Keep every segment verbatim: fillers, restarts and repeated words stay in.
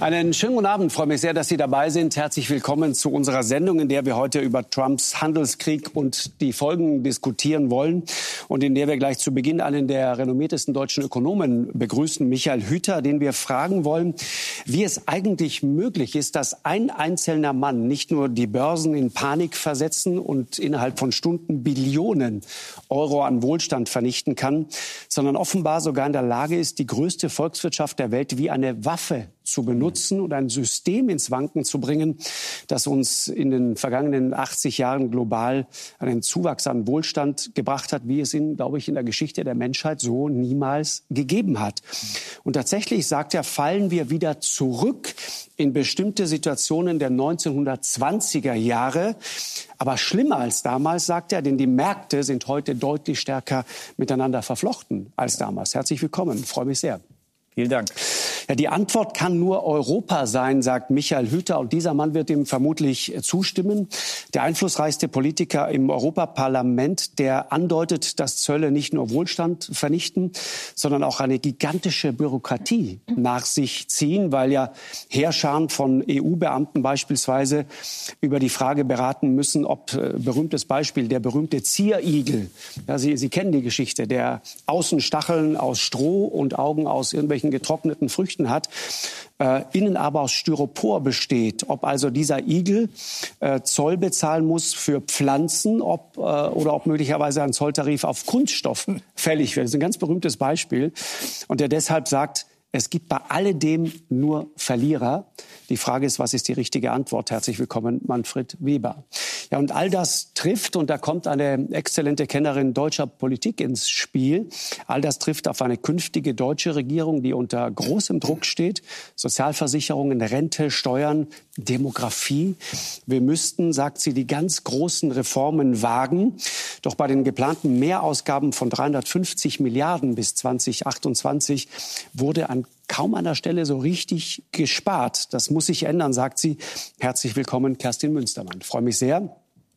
Einen schönen guten Abend. Ich freue mich sehr, dass Sie dabei sind. Herzlich willkommen zu unserer Sendung, in der wir heute über Trumps Handelskrieg und die Folgen diskutieren wollen und in der wir gleich zu Beginn einen der renommiertesten deutschen Ökonomen begrüßen, Michael Hüter, den wir fragen wollen, wie es eigentlich möglich ist, dass ein einzelner Mann nicht nur die Börsen in Panik versetzen und innerhalb von Stunden Billionen Euro an Wohlstand vernichten kann, sondern offenbar sogar in der Lage ist, die größte Volkswirtschaft der Welt wie eine Waffe zu benutzen und ein System ins Wanken zu bringen, das uns in den vergangenen achtzig Jahren global einen Zuwachs an Wohlstand gebracht hat, wie es ihn, glaube ich, in der Geschichte der Menschheit so niemals gegeben hat. Und tatsächlich, sagt er, fallen wir wieder zurück in bestimmte Situationen der neunzehnhundertzwanziger Jahre. Aber schlimmer als damals, sagt er, denn die Märkte sind heute deutlich stärker miteinander verflochten als damals. Herzlich willkommen, ich freue mich sehr. Vielen Dank. Ja, die Antwort kann nur Europa sein, sagt Michael Hüter. Und dieser Mann wird ihm vermutlich zustimmen. Der einflussreichste Politiker im Europaparlament, der andeutet, dass Zölle nicht nur Wohlstand vernichten, sondern auch eine gigantische Bürokratie nach sich ziehen, weil ja Heerscharen von E U-Beamten beispielsweise über die Frage beraten müssen, ob, äh, berühmtes Beispiel, der berühmte Zierigel, ja, Sie, Sie kennen die Geschichte, der Außenstacheln aus Stroh und Augen aus irgendwelchen getrockneten Früchten hat, äh, innen aber aus Styropor besteht. Ob also dieser Igel äh, Zoll bezahlen muss für Pflanzen ob, äh, oder ob möglicherweise ein Zolltarif auf Kunststoff fällig wird. Das ist ein ganz berühmtes Beispiel. Und der deshalb sagt, es gibt bei alledem nur Verlierer. Die Frage ist, was ist die richtige Antwort? Herzlich willkommen, Manfred Weber. Ja, und all das trifft, und da kommt eine exzellente Kennerin deutscher Politik ins Spiel, all das trifft auf eine künftige deutsche Regierung, die unter großem Druck steht. Sozialversicherungen, Rente, Steuern, Demografie. Wir müssten, sagt sie, die ganz großen Reformen wagen. Doch bei den geplanten Mehrausgaben von dreihundertfünfzig Milliarden bis zweitausendachtundzwanzig wurde an kaum an der Stelle so richtig gespart. Das muss sich ändern, sagt sie. Herzlich willkommen, Kerstin Münstermann. Ich freue mich sehr.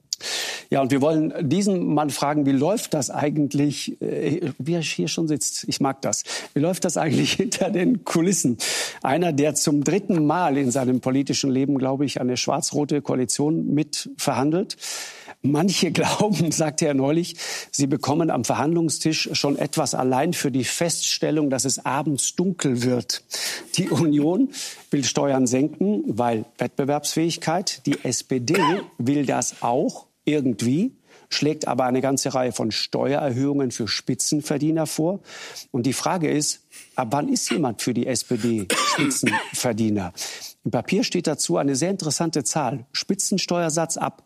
Ja, und wir wollen diesen Mann fragen, wie läuft das eigentlich, äh, wie er hier schon sitzt, ich mag das, wie läuft das eigentlich hinter den Kulissen? Einer, der zum dritten Mal in seinem politischen Leben, glaube ich, eine schwarz-rote Koalition mit verhandelt. Manche glauben, sagte er neulich, sie bekommen am Verhandlungstisch schon etwas allein für die Feststellung, dass es abends dunkel wird. Die Union will Steuern senken, weil Wettbewerbsfähigkeit. Die S P D will das auch irgendwie, schlägt aber eine ganze Reihe von Steuererhöhungen für Spitzenverdiener vor. Und die Frage ist, ab wann ist jemand für die S P D Spitzenverdiener? Im Papier steht dazu eine sehr interessante Zahl. Spitzensteuersatz ab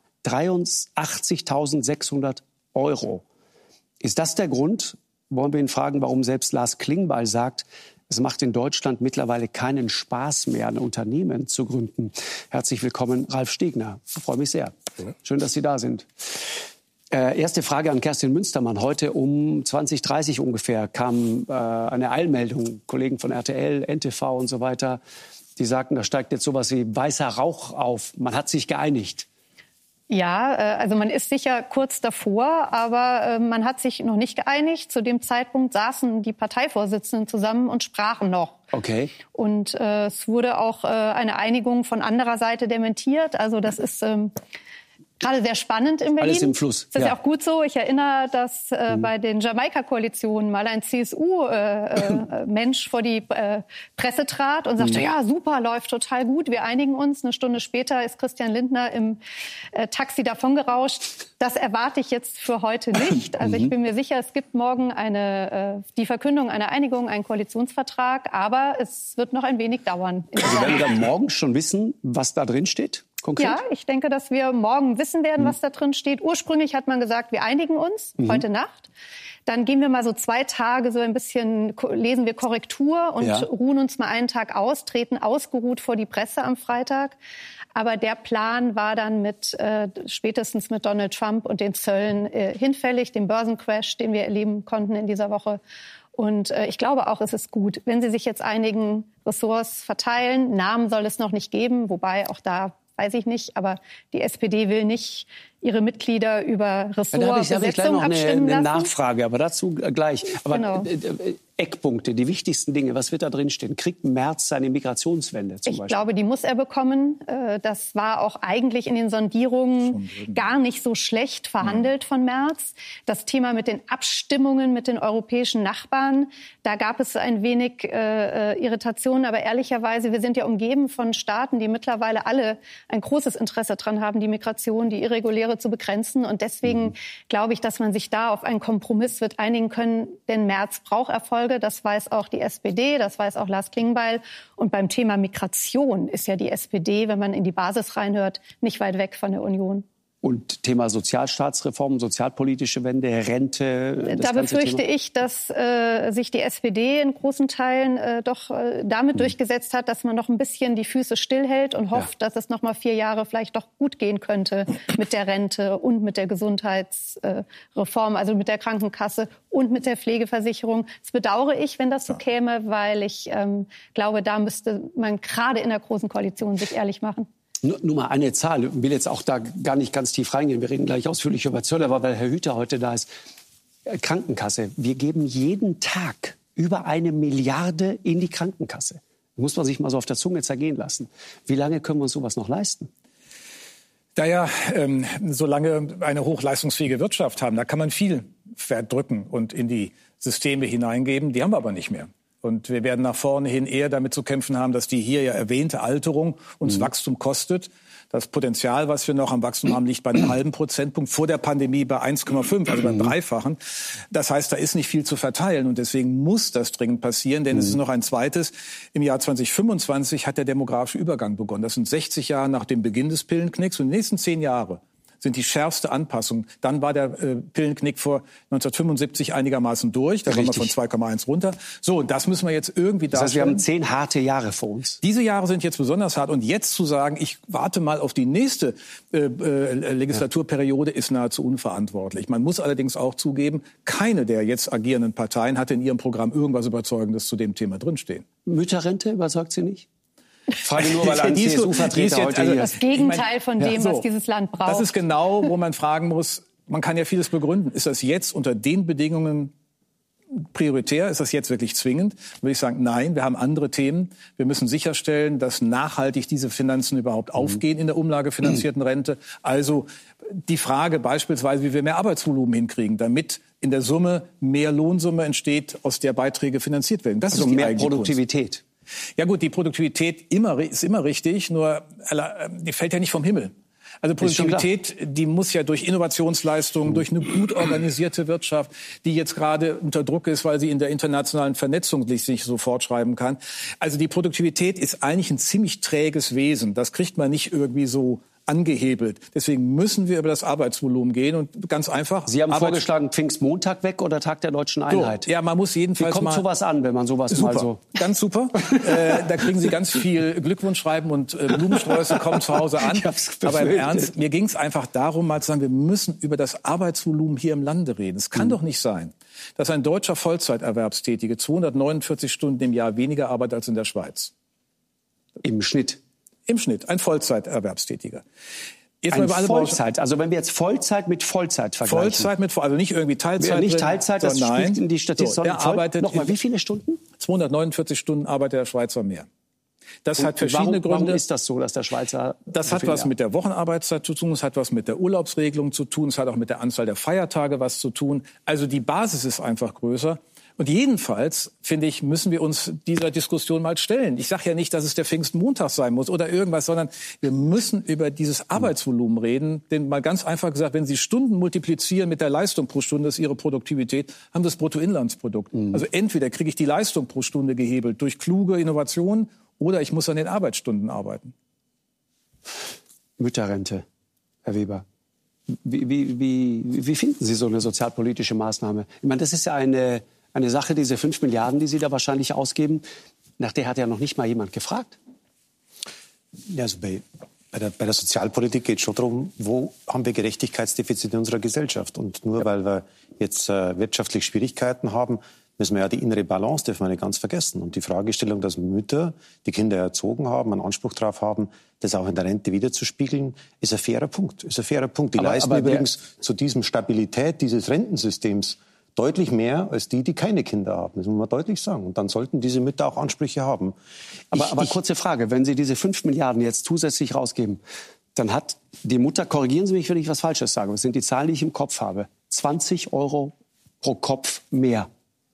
dreiundachtzigtausendsechshundert Euro. Ist das der Grund, wollen wir ihn fragen, warum selbst Lars Klingbeil sagt, es macht in Deutschland mittlerweile keinen Spaß mehr, ein Unternehmen zu gründen. Herzlich willkommen, Ralf Stegner. Ich freue mich sehr. Schön, dass Sie da sind. Äh, erste Frage an Kerstin Münstermann. Heute um zwanzig Uhr dreißig ungefähr kam äh, eine Eilmeldung, Kollegen von R T L, N T V und so weiter, die sagten, da steigt jetzt sowas wie weißer Rauch auf. Man hat sich geeinigt. Ja, also man ist sicher kurz davor, aber man hat sich noch nicht geeinigt. Zu dem Zeitpunkt saßen die Parteivorsitzenden zusammen und sprachen noch. Okay. Und äh, es wurde auch äh, eine Einigung von anderer Seite dementiert. Also das ist ähm, gerade sehr spannend in Berlin. Alles im Fluss. Das ist ja ja auch gut so. Ich erinnere, dass äh, mhm. bei den Jamaika-Koalitionen mal ein C S U-Mensch äh, äh, vor die äh, Presse trat und sagte, mhm. ja, super, läuft total gut, wir einigen uns. Eine Stunde später ist Christian Lindner im äh, Taxi davongerauscht. Das erwarte ich jetzt für heute nicht. Also mhm. ich bin mir sicher, es gibt morgen eine, äh, die Verkündung einer Einigung, einen Koalitionsvertrag. Aber es wird noch ein wenig dauern. Also werden wir dann morgen schon wissen, was da drin steht? Konkret? Ja, ich denke, dass wir morgen wissen werden, was da drin steht. Ursprünglich hat man gesagt, wir einigen uns mhm. heute Nacht. Dann gehen wir mal so zwei Tage so ein bisschen, lesen wir Korrektur und ja. ruhen uns mal einen Tag aus, treten ausgeruht vor die Presse am Freitag. Aber der Plan war dann mit äh, spätestens mit Donald Trump und den Zöllen äh, hinfällig, dem Börsencrash, den wir erleben konnten in dieser Woche. Und äh, ich glaube auch, es ist gut, wenn sie sich jetzt einigen, Ressorts verteilen. Namen soll es noch nicht geben, wobei auch da weiß ich nicht, aber die S P D will nicht ihre Mitglieder über Ressortbesetzung ja, da habe ich, hab ich gleich noch abstimmen eine, eine lassen. Nachfrage, aber dazu gleich. Aber genau. äh, Eckpunkte, die wichtigsten Dinge, was wird da drin stehen? Kriegt Merz seine Migrationswende zum ich Beispiel? Ich glaube, die muss er bekommen. Das war auch eigentlich in den Sondierungen gar nicht so schlecht verhandelt von Merz. Das Thema mit den Abstimmungen mit den europäischen Nachbarn, da gab es ein wenig äh, Irritation. Aber ehrlicherweise, wir sind ja umgeben von Staaten, die mittlerweile alle ein großes Interesse daran haben, die Migration, die Irreguläre zu begrenzen. Und deswegen mhm. glaube ich, dass man sich da auf einen Kompromiss wird einigen können. Denn Merz braucht Erfolge. Das weiß auch die S P D, das weiß auch Lars Klingbeil. Und beim Thema Migration ist ja die S P D, wenn man in die Basis reinhört, nicht weit weg von der Union. Und Thema Sozialstaatsreform, sozialpolitische Wende, Rente. Da befürchte Thema. ich, dass äh, sich die S P D in großen Teilen äh, doch äh, damit mhm. durchgesetzt hat, dass man noch ein bisschen die Füße stillhält und hofft, ja. dass es noch mal vier Jahre vielleicht doch gut gehen könnte mit der Rente und mit der Gesundheitsreform, also mit der Krankenkasse und mit der Pflegeversicherung. Das bedauere ich, wenn das so ja. käme, weil ich ähm, glaube, da müsste man gerade in der Großen Koalition sich ehrlich machen. Nur, nur mal eine Zahl. Ich will jetzt auch da gar nicht ganz tief reingehen. Wir reden gleich ausführlich über Zölle, aber weil Herr Hüter heute da ist. Krankenkasse. Wir geben jeden Tag über eine Milliarde in die Krankenkasse. Muss man sich mal so auf der Zunge zergehen lassen. Wie lange können wir uns sowas noch leisten? Naja, ähm, solange eine hochleistungsfähige Wirtschaft haben, da kann man viel verdrücken und in die Systeme hineingeben. Die haben wir aber nicht mehr. Und wir werden nach vorne hin eher damit zu kämpfen haben, dass die hier ja erwähnte Alterung uns mhm. Wachstum kostet. Das Potenzial, was wir noch am Wachstum haben, liegt bei einem halben Prozentpunkt, vor der Pandemie bei eins Komma fünf, also beim Dreifachen. Das heißt, da ist nicht viel zu verteilen und deswegen muss das dringend passieren, denn mhm. es ist noch ein zweites. Im Jahr zwanzig fünfundzwanzig hat der demografische Übergang begonnen. Das sind sechzig Jahre nach dem Beginn des Pillenknicks und die nächsten zehn Jahre sind die schärfste Anpassung. Dann war der äh, Pillenknick vor neunzehnhundertfünfundsiebzig einigermaßen durch. Da waren wir von zwei Komma eins runter. So, und das müssen wir jetzt irgendwie darstellen. Das heißt, wir haben zehn harte Jahre vor uns. Diese Jahre sind jetzt besonders hart. Und jetzt zu sagen, ich warte mal auf die nächste äh, äh, Legislaturperiode, ist nahezu unverantwortlich. Man muss allerdings auch zugeben, keine der jetzt agierenden Parteien hatte in ihrem Programm irgendwas Überzeugendes zu dem Thema drinstehen. Mütterrente überzeugt Sie nicht? Frage nur, weil ein C S U-Vertreter heute also hier das Gegenteil ich mein, von dem, ja, so, was dieses Land braucht. Das ist genau, wo man fragen muss, man kann ja vieles begründen. Ist das jetzt unter den Bedingungen prioritär? Ist das jetzt wirklich zwingend? Würde ich sagen, nein, wir haben andere Themen. Wir müssen sicherstellen, dass nachhaltig diese Finanzen überhaupt aufgehen in der umlagefinanzierten Rente. Also die Frage beispielsweise, wie wir mehr Arbeitsvolumen hinkriegen, damit in der Summe mehr Lohnsumme entsteht, aus der Beiträge finanziert werden. Das also ist die mehr Produktivität. Kunst. Ja gut, die Produktivität immer, ist immer richtig, nur die fällt ja nicht vom Himmel. Also Produktivität, die muss ja durch Innovationsleistungen, durch eine gut organisierte Wirtschaft, die jetzt gerade unter Druck ist, weil sie in der internationalen Vernetzung sich nicht so fortschreiben kann. Also die Produktivität ist eigentlich ein ziemlich träges Wesen. Das kriegt man nicht irgendwie so angehebelt. Deswegen müssen wir über das Arbeitsvolumen gehen und ganz einfach. Sie haben Arbeit vorgeschlagen, Pfingstmontag weg oder Tag der Deutschen Einheit? So, ja, man muss jedenfalls Wie kommt mal sowas an, wenn man sowas super, mal so... Ganz super. äh, da kriegen Sie ganz viel Glückwunschschreiben und äh, Blumensträuße kommen zu Hause an. Aber im Ernst, mir ging es einfach darum, mal zu sagen, wir müssen über das Arbeitsvolumen hier im Lande reden. Es kann mhm. doch nicht sein, dass ein deutscher Vollzeiterwerbstätige zweihundertneunundvierzig Stunden im Jahr weniger arbeitet als in der Schweiz. Im Schnitt? Im Schnitt, ein Vollzeiterwerbstätiger. Jetzt ein mal Vollzeit, also wenn wir jetzt Vollzeit mit Vollzeit vergleichen. Vollzeit mit, also nicht irgendwie Teilzeit. Nicht Teilzeit, das nein. spielt in die Statistik. So, er arbeitet Nochmal, wie viele Stunden? zweihundertneunundvierzig Stunden arbeitet der Schweizer mehr. Das und hat verschiedene warum, Gründe. Warum ist das so, dass der Schweizer... Das hat was mit der Wochenarbeitszeit zu tun, es hat was mit der Urlaubsregelung zu tun, es hat auch mit der Anzahl der Feiertage was zu tun. Also die Basis ist einfach größer. Und jedenfalls, finde ich, müssen wir uns dieser Diskussion mal stellen. Ich sage ja nicht, dass es der Pfingstmontag sein muss oder irgendwas, sondern wir müssen über dieses Arbeitsvolumen reden. Denn mal ganz einfach gesagt, wenn Sie Stunden multiplizieren mit der Leistung pro Stunde, das ist Ihre Produktivität, haben Sie das Bruttoinlandsprodukt. Mhm. Also entweder kriege ich die Leistung pro Stunde gehebelt durch kluge Innovationen oder ich muss an den Arbeitsstunden arbeiten. Mütterrente, Herr Weber. Wie, wie, wie, wie finden Sie so eine sozialpolitische Maßnahme? Ich meine, das ist ja eine... Eine Sache, diese fünf Milliarden, die Sie da wahrscheinlich ausgeben, nach der hat ja noch nicht mal jemand gefragt. Ja, also bei, bei, der, bei der Sozialpolitik geht es schon darum, wo haben wir Gerechtigkeitsdefizite in unserer Gesellschaft. Und nur ja. weil wir jetzt äh, wirtschaftlich Schwierigkeiten haben, müssen wir ja die innere Balance, dürfen wir nicht ganz vergessen. Und die Fragestellung, dass Mütter, die Kinder erzogen haben, einen Anspruch darauf haben, das auch in der Rente wiederzuspiegeln, ist ein fairer Punkt. Ist ein fairer Punkt. Die aber, leisten aber übrigens zu diesem Stabilität dieses Rentensystems deutlich mehr als die, die keine Kinder haben. Das muss man deutlich sagen. Und dann sollten diese Mütter auch Ansprüche haben. Aber, ich, aber ich, kurze Frage, wenn Sie diese fünf Milliarden jetzt zusätzlich rausgeben, dann hat die Mutter, korrigieren Sie mich, wenn ich was Falsches sage, das sind die Zahlen, die ich im Kopf habe, zwanzig Euro pro Kopf mehr.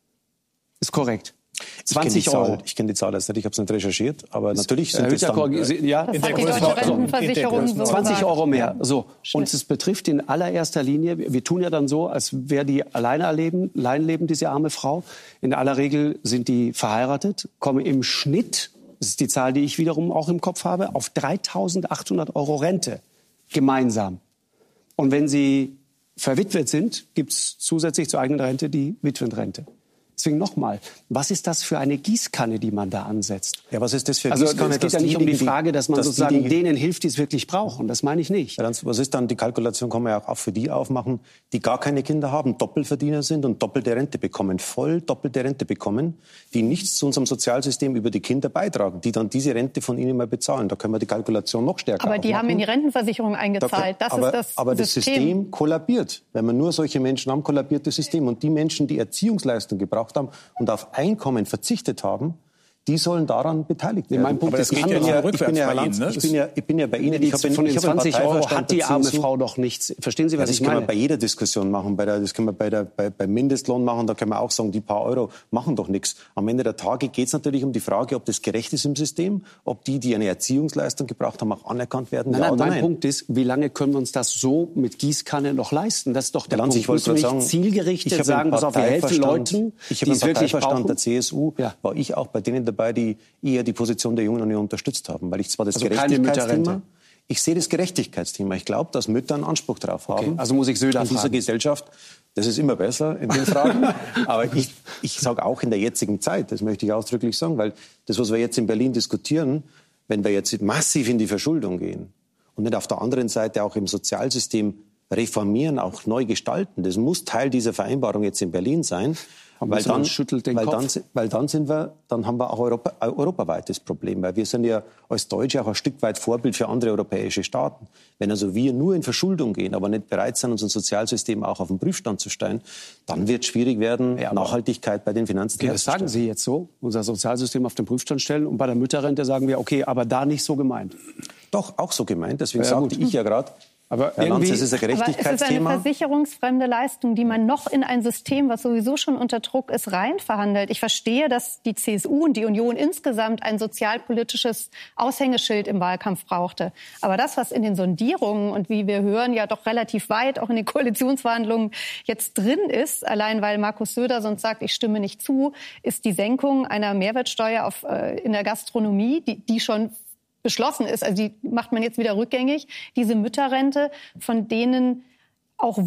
Ist korrekt. zwanzig Euro. Ich kenne die Zahl jetzt nicht, ich habe es nicht recherchiert, aber natürlich sind es dann... Ja, das in der Deutsche Rentenversicherung so zwanzig Euro mehr. So. Und es betrifft in allererster Linie, wir tun ja dann so, als wäre die alleine leben, allein leben, diese arme Frau. In aller Regel sind die verheiratet, kommen im Schnitt, das ist die Zahl, die ich wiederum auch im Kopf habe, auf dreitausendachthundert Euro Rente gemeinsam. Und wenn sie verwitwet sind, gibt es zusätzlich zur eigenen Rente die Witwenrente. Deswegen nochmal, was ist das für eine Gießkanne, die man da ansetzt? Ja, was ist das für eine also, Gießkanne? Es geht ja nicht um die Frage, dass man dass sozusagen die, die, denen hilft, die es wirklich brauchen. Das meine ich nicht. Ja, dann, was ist dann, die Kalkulation kann man ja auch für die aufmachen, die gar keine Kinder haben, Doppelverdiener sind und doppelte Rente bekommen, voll doppelte Rente bekommen, die nichts zu unserem Sozialsystem über die Kinder beitragen, die dann diese Rente von ihnen mal bezahlen. Da können wir die Kalkulation noch stärker Aber die aufmachen. haben in die Rentenversicherung eingezahlt. Das aber, ist das aber das System. System kollabiert. Wenn wir nur solche Menschen haben, kollabiert das System. Und die Menschen, die Erziehungsleistung gebraucht haben und auf Einkommen verzichtet haben, die sollen daran beteiligt werden. Mein Punkt aber ist, das geht ja ja rückwärts bei Ihnen. Ne? Ich bin ja, ich bin ja bei Ihnen. Ich habe von den zwanzig Euro hat die arme Frau doch nichts. Verstehen Sie, was ja, ich meine? Das können wir bei jeder Diskussion machen. Bei der, das können wir bei der, bei, beim Mindestlohn machen. Da können wir auch sagen, die paar Euro machen doch nichts. Am Ende der Tage geht es natürlich um die Frage, ob das gerecht ist im System, ob die, die eine Erziehungsleistung gebraucht haben, auch anerkannt werden. Nein, ja nein, oder mein nein? Punkt ist, wie lange können wir uns das so mit Gießkanne noch leisten? Das ist doch der Lanz, Punkt. ich wollte Müssen wir sagen, nicht zielgerichtet ich sagen, pass auf, wir helfen Leuten, ich die habe es im wirklich Parteiverstand brauchen. der C S U, Ja. war ich auch bei denen dabei, die eher die Position der Jungen Union unterstützt haben, weil ich zwar das Also keine Gerechtigkeitsthema, Mütterrente. ich sehe das Gerechtigkeitsthema. Ich glaube, dass Mütter einen Anspruch drauf haben. Okay, also muss ich Söder in dieser fragen. Gesellschaft. Das ist immer besser in den Fragen. Aber ich, ich sage auch in der jetzigen Zeit, das möchte ich ausdrücklich sagen, weil das, was wir jetzt in Berlin diskutieren, wenn wir jetzt massiv in die Verschuldung gehen und nicht auf der anderen Seite auch im Sozialsystem reformieren, auch neu gestalten, das muss Teil dieser Vereinbarung jetzt in Berlin sein. Weil dann, schüttelt den weil, Kopf. dann, weil dann sind wir, dann haben wir auch Europa, ein europaweites Problem, weil wir sind ja als Deutsche auch ein Stück weit Vorbild für andere europäische Staaten. Wenn also wir nur in Verschuldung gehen, aber nicht bereit sind, unser Sozialsystem auch auf den Prüfstand zu stellen, dann wird es schwierig werden, ja, Nachhaltigkeit bei den Finanzen okay, das sagen Sie jetzt so, unser Sozialsystem auf den Prüfstand stellen. Und bei der Mütterrente sagen wir, okay, aber da nicht so gemeint. Doch, auch so gemeint. Deswegen ja, sagte ich ja gerade, aber Herr Lanz, es ist ein Aber es ist Gerechtigkeitsthema. eine versicherungsfremde Leistung, die man noch in ein System, was sowieso schon unter Druck ist, rein verhandelt. Ich verstehe, dass die C S U und die Union insgesamt ein sozialpolitisches Aushängeschild im Wahlkampf brauchte. Aber das, was in den Sondierungen und wie wir hören, ja doch relativ weit auch in den Koalitionsverhandlungen jetzt drin ist, allein weil Markus Söder sonst sagt, ich stimme nicht zu, ist die Senkung einer Mehrwertsteuer auf, äh, in der Gastronomie, die, die schon beschlossen ist, also die macht man jetzt wieder rückgängig, diese Mütterrente, von denen auch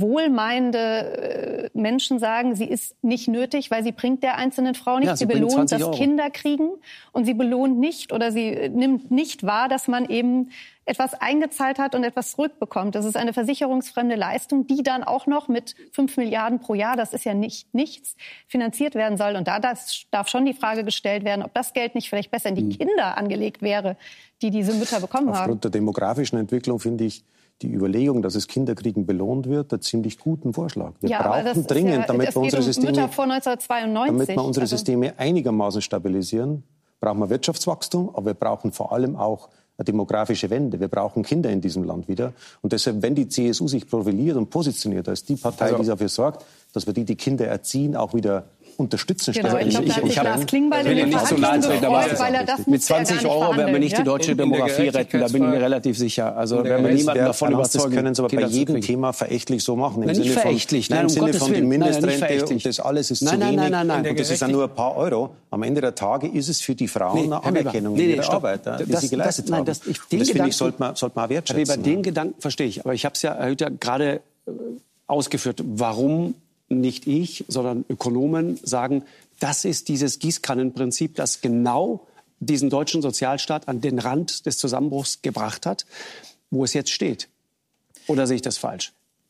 wohlmeinende äh, Menschen sagen, sie ist nicht nötig, weil sie bringt der einzelnen Frau nichts. Ja, sie sie belohnt, dass Euro. Kinder kriegen und sie belohnt nicht oder sie nimmt nicht wahr, dass man eben etwas eingezahlt hat und etwas zurückbekommt. Das ist eine versicherungsfremde Leistung, die dann auch noch mit fünf Milliarden pro Jahr, das ist ja nicht nichts, finanziert werden soll. Und da das darf schon die Frage gestellt werden, ob das Geld nicht vielleicht besser in die mhm. Kinder angelegt wäre, die diese Mütter bekommen Aufgrund haben. Aufgrund der demografischen Entwicklung finde ich die Überlegung, dass es Kinderkriegen belohnt wird, einen ziemlich guten Vorschlag. Wir ja, brauchen dringend, ja, damit wir unsere um Systeme, vor neunzehnhundertzweiundneunzig, damit wir unsere also Systeme einigermaßen stabilisieren, brauchen wir Wirtschaftswachstum, aber wir brauchen vor allem auch eine demografische Wende. Wir brauchen Kinder in diesem Land wieder. Und deshalb, wenn die C S U sich profiliert und positioniert als die Partei, also, die dafür sorgt, dass wir die, die Kinder erziehen, auch wieder unterstützen. Genau, ich glaube, ich, ich, ich Lars Klingbeil will in nicht so nahe treten, aber weil er das mit zwanzig ja Euro werden wir nicht ja? die deutsche Demografie retten, da bin ich mir relativ sicher. Also werden wir niemanden davon überzeugen. Das können Sie aber bei jedem Thema verächtlich so machen. Nein, nicht verächtlich. Nein, im Sinne von der Mindestrente und das alles ist nein, zu nein, wenig. Nein, nein, nein, nein. Und das ist ja nur ein paar Euro. Am Ende der Tage ist es für die Frauen eine Anerkennung nee, nee, ihrer stopp. Arbeit, die das, sie geleistet das, nein, haben. das, ich, und das finde ich, sollte man, sollte man auch wertschätzen. Herr Weber, den Gedanken verstehe ich. Aber ich habe es ja, Herr Hütter, gerade ausgeführt. Warum nicht ich, sondern Ökonomen sagen, das ist dieses Gießkannenprinzip, das genau diesen deutschen Sozialstaat an den Rand des Zusammenbruchs gebracht hat, wo es jetzt steht. Oder sehe ich das falsch?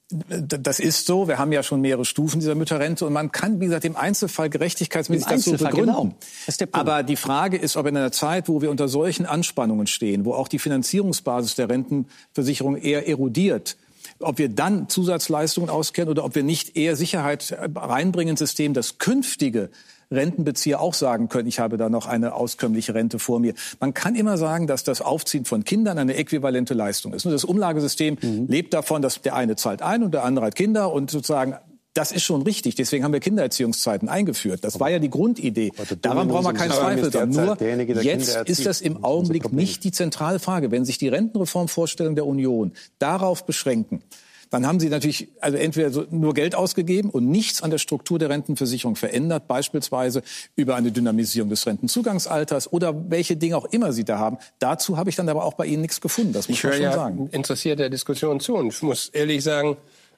Das ist so. Wir haben ja schon mehrere Stufen dieser Mütterrente. Und man kann, wie gesagt, im Einzelfall gerechtigkeitsmäßig das so begründen. Genau. Das ist der Punkt. Aber die Frage ist, ob in einer Zeit, wo wir unter solchen Anspannungen stehen, wo auch die Finanzierungsbasis der Rentenversicherung eher erodiert, ob wir dann Zusatzleistungen auskennen oder ob wir nicht eher Sicherheit reinbringen ins System, das künftige Rentenbezieher auch sagen können, ich habe da noch eine auskömmliche Rente vor mir. Man kann immer sagen, dass das Aufziehen von Kindern eine äquivalente Leistung ist. Und das Umlagesystem mhm. lebt davon, dass der eine zahlt ein und der andere hat Kinder und sozusagen das ist schon richtig. Deswegen haben wir Kindererziehungszeiten eingeführt. Das war ja die Grundidee. Daran brauchen wir keinen Zweifel haben. Nur jetzt ist das im Augenblick nicht die zentrale Frage. Wenn sich die Rentenreformvorstellungen der Union darauf beschränken, dann haben sie natürlich also entweder so nur Geld ausgegeben und nichts an der Struktur der Rentenversicherung verändert, beispielsweise über eine Dynamisierung des Rentenzugangsalters oder welche Dinge auch immer sie da haben. Dazu habe ich dann aber auch bei Ihnen nichts gefunden, das muss man schon sagen. Ich höre ja interessiert der Diskussion zu und ich muss ehrlich sagen,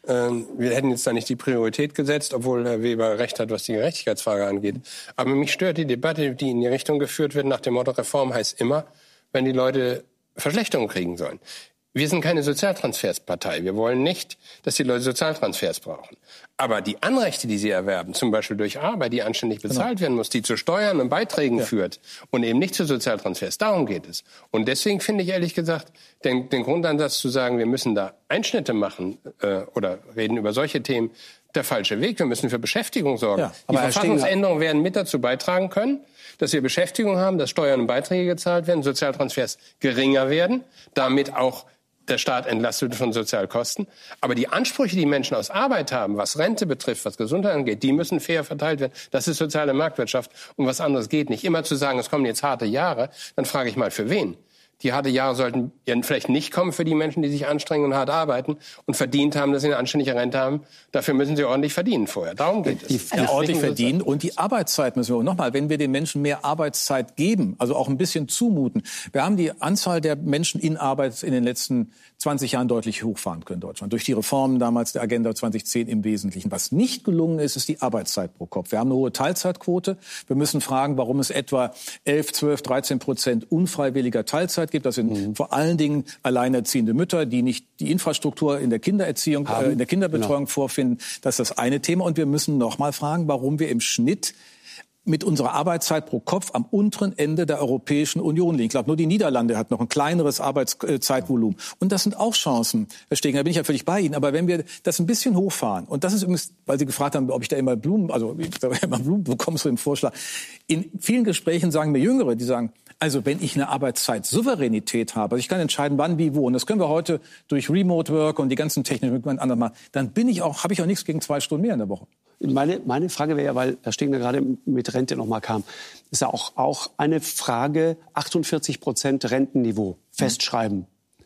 wir hätten jetzt da nicht die Priorität gesetzt, obwohl Herr Weber recht hat, was die Gerechtigkeitsfrage angeht. Aber mich stört die Debatte, die in die Richtung geführt wird, nach dem Motto, Reform heißt immer, wenn die Leute Verschlechterungen kriegen sollen. Wir sind keine Sozialtransferspartei. Wir wollen nicht, dass die Leute Sozialtransfers brauchen. Aber die Anrechte, die sie erwerben, zum Beispiel durch Arbeit, die anständig bezahlt genau. werden muss, die zu Steuern und Beiträgen ja. führt und eben nicht zu Sozialtransfers, darum geht es. Und deswegen finde ich ehrlich gesagt, den, den Grundansatz zu sagen, wir müssen da Einschnitte machen äh, oder reden über solche Themen, der falsche Weg. Wir müssen für Beschäftigung sorgen. Ja, die Verfassungsänderungen werden mit dazu beitragen können, dass wir Beschäftigung haben, dass Steuern und Beiträge gezahlt werden, Sozialtransfers geringer werden, damit auch der Staat entlastet wird von Sozialkosten. Aber die Ansprüche, die Menschen aus Arbeit haben, was Rente betrifft, was Gesundheit angeht, die müssen fair verteilt werden. Das ist soziale Marktwirtschaft und was anderes geht nicht. Immer zu sagen, es kommen jetzt harte Jahre, dann frage ich mal, für wen? Die harte Jahre sollten ja vielleicht nicht kommen für die Menschen, die sich anstrengen und hart arbeiten und verdient haben, dass sie eine anständige Rente haben. Dafür müssen sie ordentlich verdienen vorher. Darum geht es. Ja, ordentlich verdienen und die Arbeitszeit müssen wir. Nochmal, wenn wir den Menschen mehr Arbeitszeit geben, also auch ein bisschen zumuten. Wir haben die Anzahl der Menschen in Arbeit in den letzten zwanzig Jahren deutlich hochfahren können in Deutschland. Durch die Reformen damals der Agenda zweitausendzehn im Wesentlichen. Was nicht gelungen ist, ist die Arbeitszeit pro Kopf. Wir haben eine hohe Teilzeitquote. Wir müssen fragen, warum es etwa elf, zwölf, dreizehn Prozent unfreiwilliger Teilzeit gibt. Das sind mhm. vor allen Dingen alleinerziehende Mütter, die nicht die Infrastruktur in der Kindererziehung, äh, in der Kinderbetreuung genau. vorfinden. Das ist das eine Thema. Und wir müssen noch mal fragen, warum wir im Schnitt mit unserer Arbeitszeit pro Kopf am unteren Ende der Europäischen Union liegen. Ich glaube, nur die Niederlande hat noch ein kleineres Arbeitszeitvolumen. Und das sind auch Chancen, Herr Steger, da bin ich ja völlig bei Ihnen. Aber wenn wir das ein bisschen hochfahren, und das ist übrigens, weil Sie gefragt haben, ob ich da immer Blumen, also ich da immer Blumen bekomme, so im Vorschlag. In vielen Gesprächen sagen mir Jüngere, die sagen, also wenn ich eine Arbeitszeitsouveränität habe, also ich kann entscheiden, wann, wie, wo, und das können wir heute durch Remote Work und die ganzen Techniken anderen machen, dann bin ich auch, habe ich auch nichts gegen zwei Stunden mehr in der Woche. Meine, meine Frage wäre ja, weil Herr Stegner gerade mit Rente noch mal kam, ist ja auch, auch eine Frage, achtundvierzig Prozent Rentenniveau festschreiben.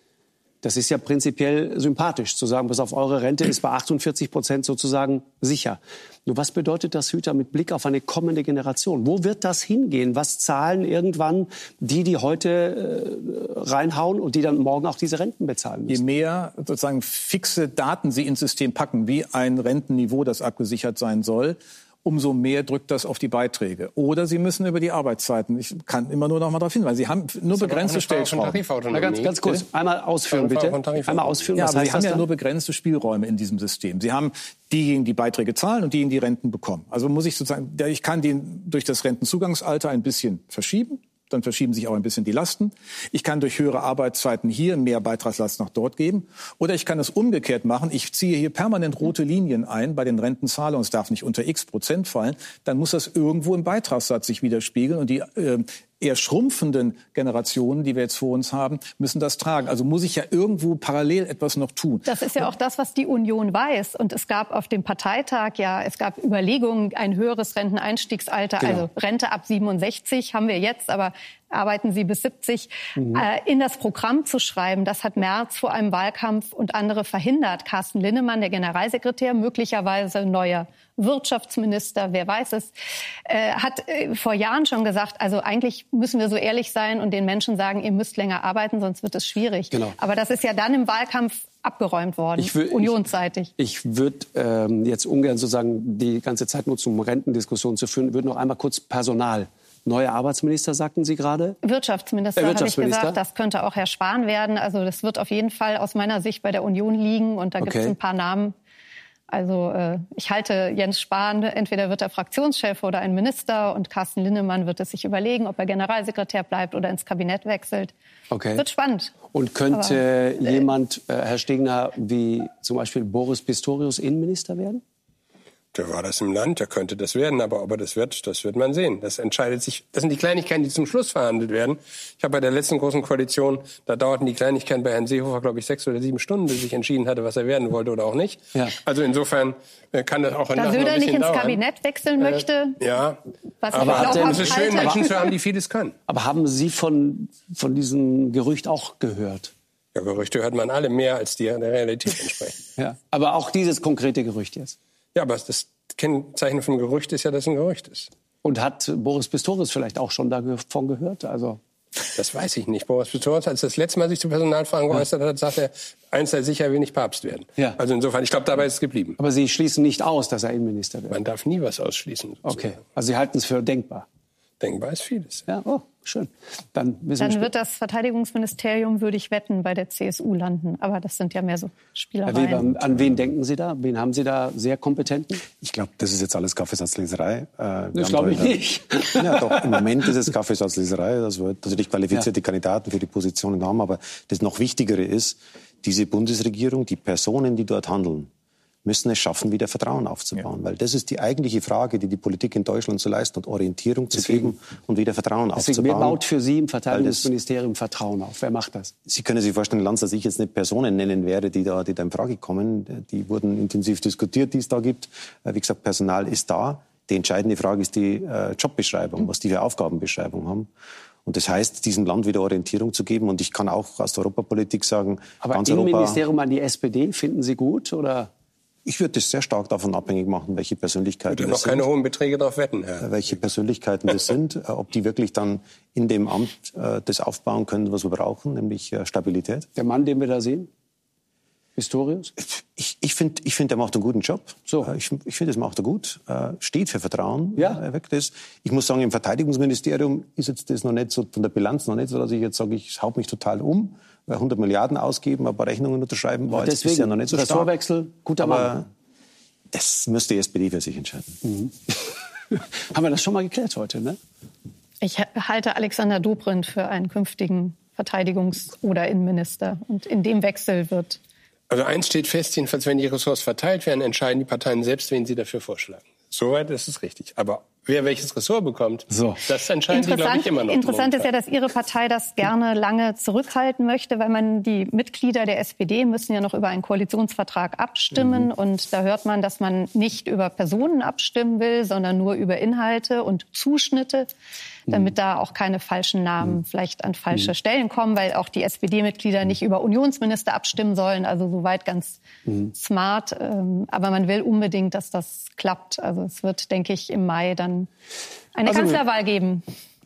Das ist ja prinzipiell sympathisch, zu sagen, bis auf eure Rente ist bei achtundvierzig Prozent sozusagen sicher. Nur was bedeutet das, Hüter, mit Blick auf eine kommende Generation? Wo wird das hingehen? Was zahlen irgendwann die, die heute äh, reinhauen und die dann morgen auch diese Renten bezahlen müssen? Je mehr sozusagen fixe Daten Sie ins System packen, wie ein Rentenniveau, das abgesichert sein soll, umso mehr drückt das auf die Beiträge. Oder Sie müssen über die Arbeitszeiten. Ich kann immer nur noch mal darauf hinweisen. Sie haben nur begrenzte Stellschrauben. Ganz, ganz kurz. Einmal ausführen, bitte. Einmal ausführen. Ja, was aber heißt Sie haben das ja dann? nur begrenzte Spielräume in diesem System. Sie haben diejenigen, die Beiträge zahlen und diejenigen, die Renten bekommen. Also muss ich sozusagen, ich kann den durch das Rentenzugangsalter ein bisschen verschieben. Dann verschieben sich auch ein bisschen die Lasten. Ich kann durch höhere Arbeitszeiten hier mehr Beitragslast nach dort geben. Oder ich kann es umgekehrt machen. Ich ziehe hier permanent rote Linien ein bei den Rentenzahlungen. Es darf nicht unter x Prozent fallen. Dann muss das irgendwo im Beitragssatz sich widerspiegeln. Und die äh, eher schrumpfenden Generationen, die wir jetzt vor uns haben, müssen das tragen. Also muss ich ja irgendwo parallel etwas noch tun. Das ist ja auch das, was die Union weiß. Und es gab auf dem Parteitag ja, es gab Überlegungen, ein höheres Renteneinstiegsalter, genau. Also Rente ab siebenundsechzig haben wir jetzt, aber arbeiten Sie bis siebzig, mhm. äh, in das Programm zu schreiben. Das hat Merz vor einem Wahlkampf und andere verhindert. Carsten Linnemann, der Generalsekretär, möglicherweise neuer Wirtschaftsminister, wer weiß es, äh, hat äh, vor Jahren schon gesagt, also eigentlich müssen wir so ehrlich sein und den Menschen sagen, ihr müsst länger arbeiten, sonst wird es schwierig. Genau. Aber das ist ja dann im Wahlkampf abgeräumt worden, ich will, unionsseitig. Ich, ich würde ähm, jetzt ungern sozusagen die ganze Zeit nutzen, um Rentendiskussionen zu führen, würde noch einmal kurz Personal Neuer Arbeitsminister, sagten Sie gerade? Wirtschaftsminister, Der habe ich Wirtschaftsminister? gesagt. Das könnte auch Herr Spahn werden. Also das wird auf jeden Fall aus meiner Sicht bei der Union liegen. Und da gibt es Okay. ein paar Namen. Also äh, ich halte Jens Spahn, entweder wird er Fraktionschef oder ein Minister. Und Carsten Linnemann wird es sich überlegen, ob er Generalsekretär bleibt oder ins Kabinett wechselt. Okay. Wird spannend. Und könnte Aber, äh, jemand, äh, Herr Stegner, wie zum Beispiel Boris Pistorius Innenminister werden? Der war das im Land, der könnte das werden, aber ob er das wird, das wird man sehen. Das entscheidet sich, das sind die Kleinigkeiten, die zum Schluss verhandelt werden. Ich habe bei der letzten großen Koalition, da dauerten die Kleinigkeiten bei Herrn Seehofer, glaube ich, sechs oder sieben Stunden, bis sich entschieden hatte, was er werden wollte oder auch nicht. Ja. Also insofern äh, kann das auch Da noch ein Söder bisschen nicht ins dauern. Kabinett wechseln möchte, Äh, ja, was ich aber hat er- glaubhaft es ist schön, halte. Menschen zu haben, die vieles können. Aber haben Sie von, von diesem Gerücht auch gehört? Ja, Gerüchte hört man alle mehr, als die der Realität entsprechen. Ja. Aber auch dieses konkrete Gerücht jetzt. Ja, aber das Kennzeichen von Gerücht ist ja, dass es ein Gerücht ist. Und hat Boris Pistorius vielleicht auch schon davon gehört? Also Das weiß ich nicht. Boris Pistorius, als das letzte Mal sich zu Personalfragen geäußert hat, sagt er, eins sei sicher, er will nicht Papst werden. Ja. Also insofern, ich glaube, dabei ist es geblieben. Aber Sie schließen nicht aus, dass er Innenminister wird? Man darf nie was ausschließen. Okay, also Sie halten es für denkbar? Denkbar ist vieles. Ja, oh, schön. Dann, wissen Dann wir wird das Verteidigungsministerium, würde ich wetten, bei der C S U landen. Aber das sind ja mehr so Herr Weber, Spielereien. an wen denken Sie da? Wen haben Sie da sehr kompetenten? Ich glaube, das ist jetzt alles Kaffeesatzleserei. Äh, wir Das haben glaube ich da- nicht. Ja, doch, im Moment ist es Kaffeesatzleserei. Das wird natürlich qualifizierte Ja. Kandidaten für die Positionen haben. Aber das noch Wichtigere ist, diese Bundesregierung, die Personen, die dort handeln, müssen es schaffen, wieder Vertrauen aufzubauen. Ja. Weil das ist die eigentliche Frage, die die Politik in Deutschland zu leisten und Orientierung zu Deswegen- geben und wieder Vertrauen Deswegen, wer aufzubauen. baut für Sie im Verteidigungsministerium Vertrauen auf? Wer macht das? Sie können sich vorstellen, Lanz, dass ich jetzt nicht Personen nennen werde, die da, die da in Frage kommen. Die wurden intensiv diskutiert, die es da gibt. Wie gesagt, Personal ist da. Die entscheidende Frage ist die äh, Jobbeschreibung, was die für Aufgabenbeschreibung haben. Und das heißt, diesem Land wieder Orientierung zu geben. Und ich kann auch aus der Europapolitik sagen, Aber ganz Europa, Innenministerium an die S P D, finden Sie gut? Oder? ich würde das sehr stark davon abhängig machen, welche Persönlichkeiten Ich würde noch das keine sind. hohen Beträge darauf wetten, Herr. Welche Persönlichkeiten das sind, äh, ob die wirklich dann in dem Amt äh, das aufbauen können, was wir brauchen, nämlich äh, Stabilität. Der Mann, den wir da sehen? Pistorius? Ich, ich finde, ich find, er macht einen guten Job. So. Äh, Ich, ich finde, das macht er gut. Äh, Steht für Vertrauen. Ja. Er weckt das. Ich muss sagen, im Verteidigungsministerium ist jetzt das noch nicht so, von der Bilanz noch nicht so, dass ich jetzt sage, ich haut mich total um. Weil hundert Milliarden ausgeben, ein paar Rechnungen unterschreiben, war jetzt Deswegen, bisher noch nicht so stark. Ressortwechsel, guter Mann. Aber das müsste die S P D für sich entscheiden. Haben wir das schon mal geklärt heute, ne? Ich halte Alexander Dobrindt für einen künftigen Verteidigungs- oder Innenminister. Und in dem Wechsel wird... Also eins steht fest, jedenfalls, wenn die Ressorts verteilt werden, entscheiden die Parteien selbst, wen sie dafür vorschlagen. Soweit ist es richtig. Aber wer welches Ressort bekommt, So. das entscheiden die, glaube ich, immer noch. Interessant ist ja, dass Ihre Partei das gerne lange zurückhalten möchte, weil man die Mitglieder der S P D müssen ja noch über einen Koalitionsvertrag abstimmen. Mhm. Und da hört man, dass man nicht über Personen abstimmen will, sondern nur über Inhalte und Zuschnitte, damit da auch keine falschen Namen vielleicht an falsche Stellen kommen, weil auch die S P D-Mitglieder nicht über Unionsminister abstimmen sollen. Also soweit ganz smart. Ähm, Aber man will unbedingt, dass das klappt. Also es wird, denke ich, im Mai dann eine Also- Kanzlerwahl geben.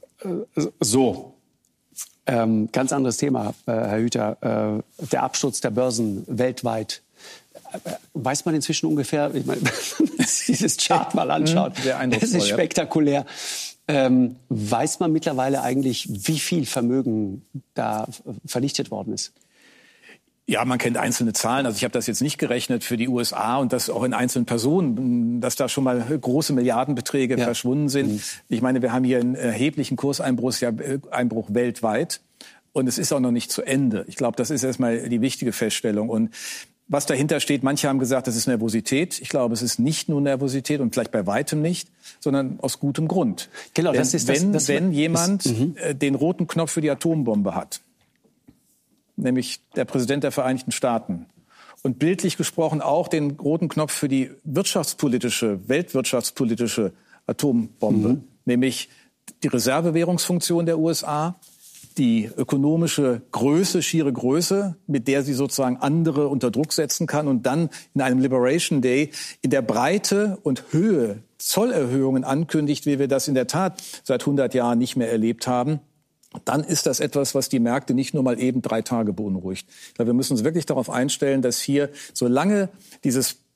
So. Ähm, ganz anderes Thema, äh, Herr Hüter. Äh, der Absturz der Börsen weltweit. Äh, weiß man inzwischen ungefähr, ich meine, wenn man sich dieses Chart mal anschaut, Sehr eindrucksvoll, das ist ja. spektakulär. Ähm, weiß man mittlerweile eigentlich, wie viel Vermögen da vernichtet worden ist? Ja, man kennt einzelne Zahlen. Also ich habe das jetzt nicht gerechnet für die U S A und das auch in einzelnen Personen, dass da schon mal große Milliardenbeträge Ja. verschwunden sind. Mhm. Ich meine, wir haben hier einen erheblichen Kurseinbruch ja, Einbruch weltweit und es ist auch noch nicht zu Ende. Ich glaube, das ist erstmal die wichtige Feststellung. Und was dahinter steht, manche haben gesagt, das ist Nervosität. Ich glaube, es ist nicht nur Nervosität und vielleicht bei weitem nicht, sondern aus gutem Grund. Genau, Denn das ist das- wenn, das- wenn jemand ist- mhm. äh, den roten Knopf für die Atombombe hat, nämlich der Präsident der Vereinigten Staaten, und bildlich gesprochen auch den roten Knopf für die wirtschaftspolitische, weltwirtschaftspolitische Atombombe, Mhm. nämlich die Reservewährungsfunktion der U S A, die ökonomische Größe, schiere Größe, mit der sie sozusagen andere unter Druck setzen kann und dann in einem Liberation Day in der Breite und Höhe Zollerhöhungen ankündigt, wie wir das in der Tat seit hundert Jahren nicht mehr erlebt haben, dann ist das etwas, was die Märkte nicht nur mal eben drei Tage beunruhigt. Ich glaube, wir müssen uns wirklich darauf einstellen, dass hier, solange dieses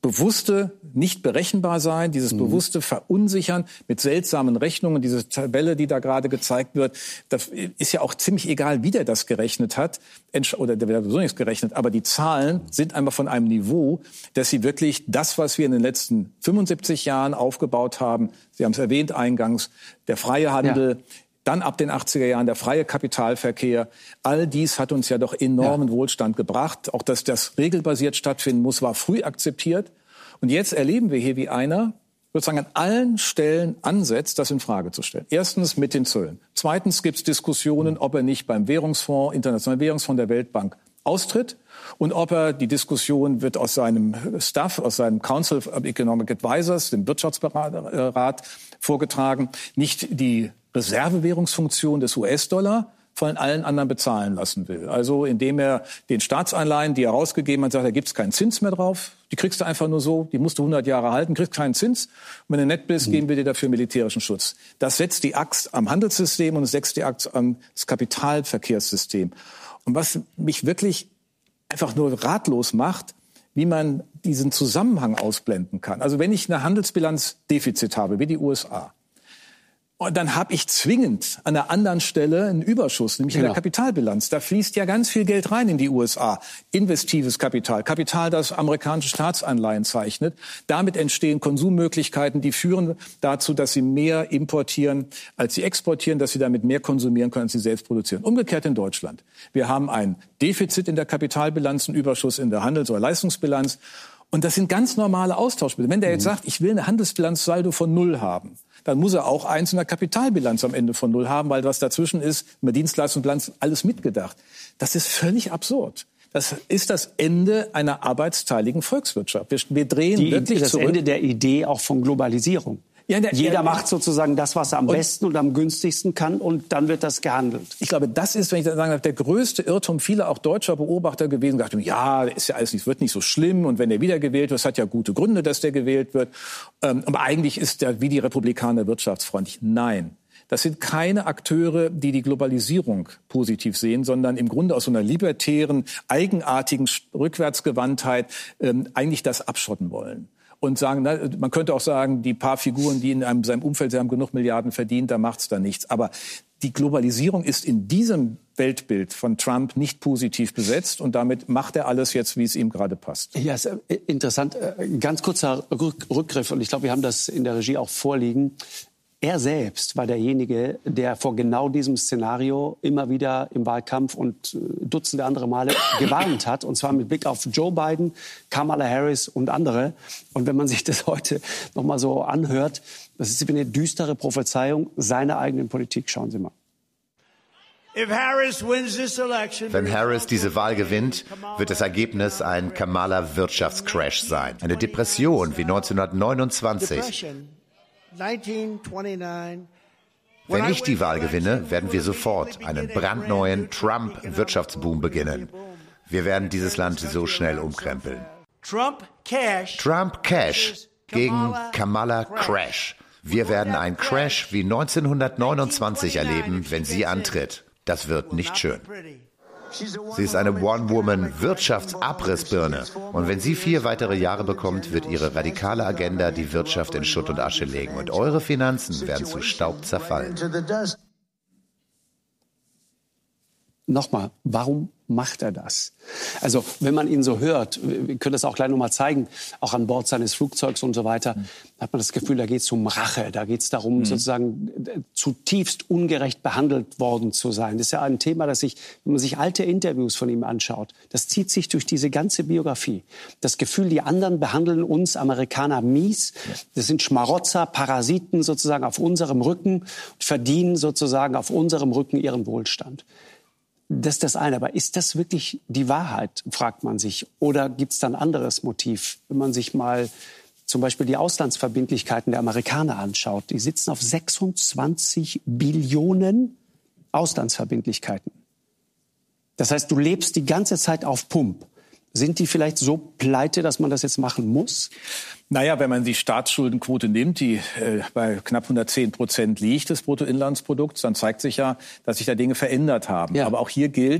bewusste nicht berechenbar sein, dieses mhm. bewusste Verunsichern mit seltsamen Rechnungen, diese Tabelle, die da gerade gezeigt wird, das ist ja auch ziemlich egal, wie der das gerechnet hat, oder der wird sowieso nichts gerechnet, aber die Zahlen sind einmal von einem Niveau, dass sie wirklich das, was wir in den letzten fünfundsiebzig Jahren aufgebaut haben, Sie haben es erwähnt eingangs, der freie Handel, ja. Dann ab den achtziger Jahren der freie Kapitalverkehr. All dies hat uns ja doch enormen ja. Wohlstand gebracht. Auch dass das regelbasiert stattfinden muss, war früh akzeptiert. Und jetzt erleben wir hier, wie einer sozusagen an allen Stellen ansetzt, das in Frage zu stellen. Erstens mit den Zöllen. Zweitens gibt es Diskussionen, ob er nicht beim Währungsfonds, Internationalen Währungsfonds der Weltbank austritt und ob er, die Diskussion wird aus seinem Staff, aus seinem Council of Economic Advisors, dem Wirtschaftsrat, vorgetragen, nicht die Reservewährungsfunktion des U S-Dollar von allen anderen bezahlen lassen will. Also indem er den Staatsanleihen, die er rausgegeben hat, sagt, da gibt es keinen Zins mehr drauf. Die kriegst du einfach nur so, die musst du hundert Jahre halten, kriegst keinen Zins. Und wenn du nett bist, mhm. geben wir dir dafür militärischen Schutz. Das setzt die Axt am Handelssystem und es setzt die Axt am Kapitalverkehrssystem. Und was mich wirklich einfach nur ratlos macht, wie man diesen Zusammenhang ausblenden kann. Also wenn ich eine Handelsbilanzdefizit habe, wie die U S A, und dann habe ich zwingend an einer anderen Stelle einen Überschuss, nämlich genau. in der Kapitalbilanz. Da fließt ja ganz viel Geld rein in die U S A. Investives Kapital, Kapital, das amerikanische Staatsanleihen zeichnet. Damit entstehen Konsummöglichkeiten, die führen dazu, dass sie mehr importieren, als sie exportieren, dass sie damit mehr konsumieren können, als sie selbst produzieren. Umgekehrt in Deutschland. Wir haben ein Defizit in der Kapitalbilanz, einen Überschuss in der Handels- oder Leistungsbilanz. Und das sind ganz normale Austauschmittel. Wenn der jetzt sagt, ich will eine Handelsbilanzsaldo von Null haben, dann muss er auch eins in der Kapitalbilanz am Ende von Null haben, weil was dazwischen ist, mit Dienstleistungsbilanz, alles mitgedacht. Das ist völlig absurd. Das ist das Ende einer arbeitsteiligen Volkswirtschaft. Wir, wir drehen Die, wirklich das zurück. Das Ende der Idee auch von Globalisierung. Ja, der, Jeder der, macht sozusagen das, was er am und, besten und am günstigsten kann, und dann wird das gehandelt. Ich glaube, das ist, wenn ich das sagen darf, der größte Irrtum vieler auch deutscher Beobachter gewesen. Dachten, ja, ist ja alles nicht, wird nicht so schlimm, und wenn er wiedergewählt wird, es hat ja gute Gründe, dass der gewählt wird. Ähm, aber eigentlich ist der wie die Republikaner wirtschaftsfreundlich. Nein. Das sind keine Akteure, die die Globalisierung positiv sehen, sondern im Grunde aus so einer libertären, eigenartigen Rückwärtsgewandtheit ähm, eigentlich das abschotten wollen. Und sagen, na, man könnte auch sagen, die paar Figuren, die in einem, seinem Umfeld, sie haben genug Milliarden verdient, da macht's dann nichts. Aber die Globalisierung ist in diesem Weltbild von Trump nicht positiv besetzt, und damit macht er alles jetzt, wie es ihm gerade passt. Ja, ist interessant. Ganz kurzer Rückgriff, und ich glaube, wir haben das in der Regie auch vorliegen. Er selbst war derjenige, der vor genau diesem Szenario immer wieder im Wahlkampf und Dutzende andere Male gewarnt hat. Und zwar mit Blick auf Joe Biden, Kamala Harris und andere. Und wenn man sich das heute noch mal so anhört, das ist eine düstere Prophezeiung seiner eigenen Politik. Schauen Sie mal. Wenn Harris diese Wahl gewinnt, wird das Ergebnis ein Kamala-Wirtschaftscrash sein. Eine Depression wie neunzehnhundertneunundzwanzig. Wenn ich die Wahl gewinne, werden wir sofort einen brandneuen Trump-Wirtschaftsboom beginnen. Wir werden dieses Land so schnell umkrempeln. Trump Cash gegen Kamala Crash. Wir werden einen Crash wie neunzehnhundertneunundzwanzig erleben, wenn sie antritt. Das wird nicht schön. Sie ist eine One-Woman-Wirtschaftsabrissbirne. Und wenn sie vier weitere Jahre bekommt, wird ihre radikale Agenda die Wirtschaft in Schutt und Asche legen. Und eure Finanzen werden zu Staub zerfallen. Nochmal, warum macht er das? Also, wenn man ihn so hört, wir können das auch gleich nochmal zeigen, auch an Bord seines Flugzeugs und so weiter, mhm. hat man das Gefühl, da geht es um Rache, da geht es darum, mhm. sozusagen zutiefst ungerecht behandelt worden zu sein. Das ist ja ein Thema, das sich, wenn man sich alte Interviews von ihm anschaut, das zieht sich durch diese ganze Biografie. Das Gefühl, die anderen behandeln uns Amerikaner mies, das sind Schmarotzer, Parasiten sozusagen auf unserem Rücken und verdienen sozusagen auf unserem Rücken ihren Wohlstand. Das ist das eine. Aber ist das wirklich die Wahrheit, fragt man sich. Oder gibt es da ein anderes Motiv? Wenn man sich mal zum Beispiel die Auslandsverbindlichkeiten der Amerikaner anschaut. Die sitzen auf sechsundzwanzig Billionen Auslandsverbindlichkeiten. Das heißt, du lebst die ganze Zeit auf Pump. Sind die vielleicht so pleite, dass man das jetzt machen muss? Naja, wenn man die Staatsschuldenquote nimmt, die äh, bei knapp hundertzehn Prozent liegt des Bruttoinlandsprodukts, dann zeigt sich ja, dass sich da Dinge verändert haben. Ja. Aber auch hier gilt,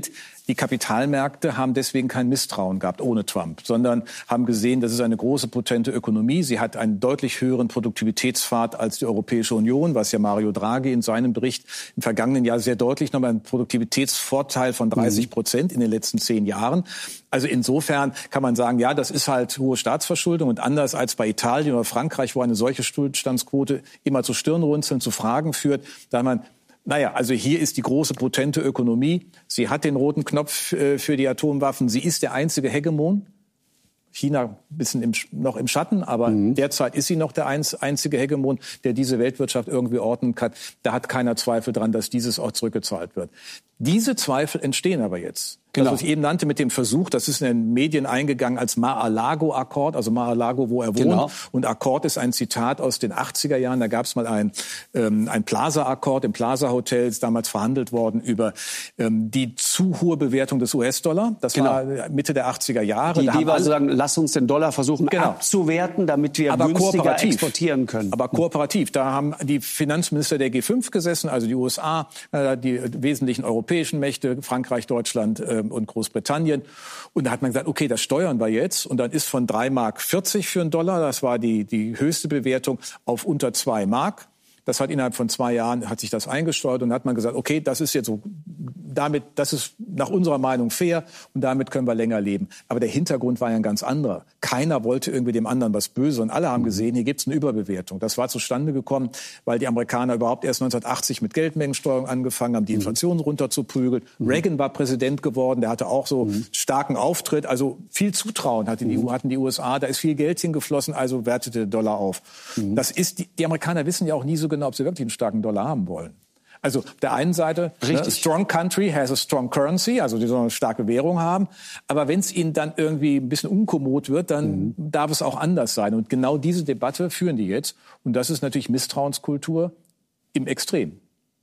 Die Kapitalmärkte haben deswegen kein Misstrauen gehabt ohne Trump, sondern haben gesehen, das ist eine große, potente Ökonomie. Sie hat einen deutlich höheren Produktivitätspfad als die Europäische Union, was ja Mario Draghi in seinem Bericht im vergangenen Jahr sehr deutlich nochmal einen Produktivitätsvorteil von dreißig Prozent in den letzten zehn Jahren. Also insofern kann man sagen, ja, das ist halt hohe Staatsverschuldung und anders als bei Italien oder Frankreich, wo eine solche Stillstandsquote immer zu Stirnrunzeln, zu Fragen führt, da man Naja, also hier ist die große, potente Ökonomie. Sie hat den roten Knopf äh, für die Atomwaffen. Sie ist der einzige Hegemon. China ein bisschen im, noch im Schatten, aber mhm. derzeit ist sie noch der einz, einzige Hegemon, der diese Weltwirtschaft irgendwie ordnen kann. Da hat keiner Zweifel dran, dass dieses auch zurückgezahlt wird. Diese Zweifel entstehen aber jetzt. Genau. Das, was ich eben nannte mit dem Versuch, das ist in den Medien eingegangen als Mar-a-Lago-Akkord, also Mar-a-Lago, wo er wohnt. Genau. Und Akkord ist ein Zitat aus den achtziger Jahren. Da gab es mal ein, ähm, ein Plaza-Akkord im Plaza-Hotel, ist damals verhandelt worden über ähm, die zu hohe Bewertung des U S-Dollar. Das genau. war Mitte der achtziger Jahre. Die da Idee war zu sagen, lass uns den Dollar versuchen genau. abzuwerten, damit wir aber günstiger exportieren können. Aber kooperativ. Da haben die Finanzminister der G fünf gesessen, also die U S A, äh, die wesentlichen europäischen Mächte, Frankreich, Deutschland, äh, und Großbritannien. Und da hat man gesagt, okay, das steuern wir jetzt. Und dann ist von drei Mark vierzig für einen Dollar, das war die, die höchste Bewertung, auf unter zwei Mark. Das hat innerhalb von zwei Jahren, hat sich das eingesteuert und hat man gesagt, okay, das ist jetzt so, damit, das ist nach unserer Meinung fair und damit können wir länger leben. Aber der Hintergrund war ja ein ganz anderer. Keiner wollte irgendwie dem anderen was Böses und alle haben gesehen, hier gibt's eine Überbewertung. Das war zustande gekommen, weil die Amerikaner überhaupt erst neunzehnhundertachtzig mit Geldmengensteuerung angefangen haben, die Inflation runterzuprügeln. Mhm. Reagan war Präsident geworden, der hatte auch so mhm. starken Auftritt, also viel Zutrauen hatten die, mhm. hatten die U S A, da ist viel Geld hingeflossen, also wertete der Dollar auf. Mhm. Das ist, die, die Amerikaner wissen ja auch nie so genau, ob sie wirklich einen starken Dollar haben wollen. Also der einen Seite, ne, strong country has a strong currency, also die sollen eine starke Währung haben. Aber wenn es ihnen dann irgendwie ein bisschen unkommod wird, dann mhm. darf es auch anders sein. Und genau diese Debatte führen die jetzt. Und das ist natürlich Misstrauenskultur im Extrem.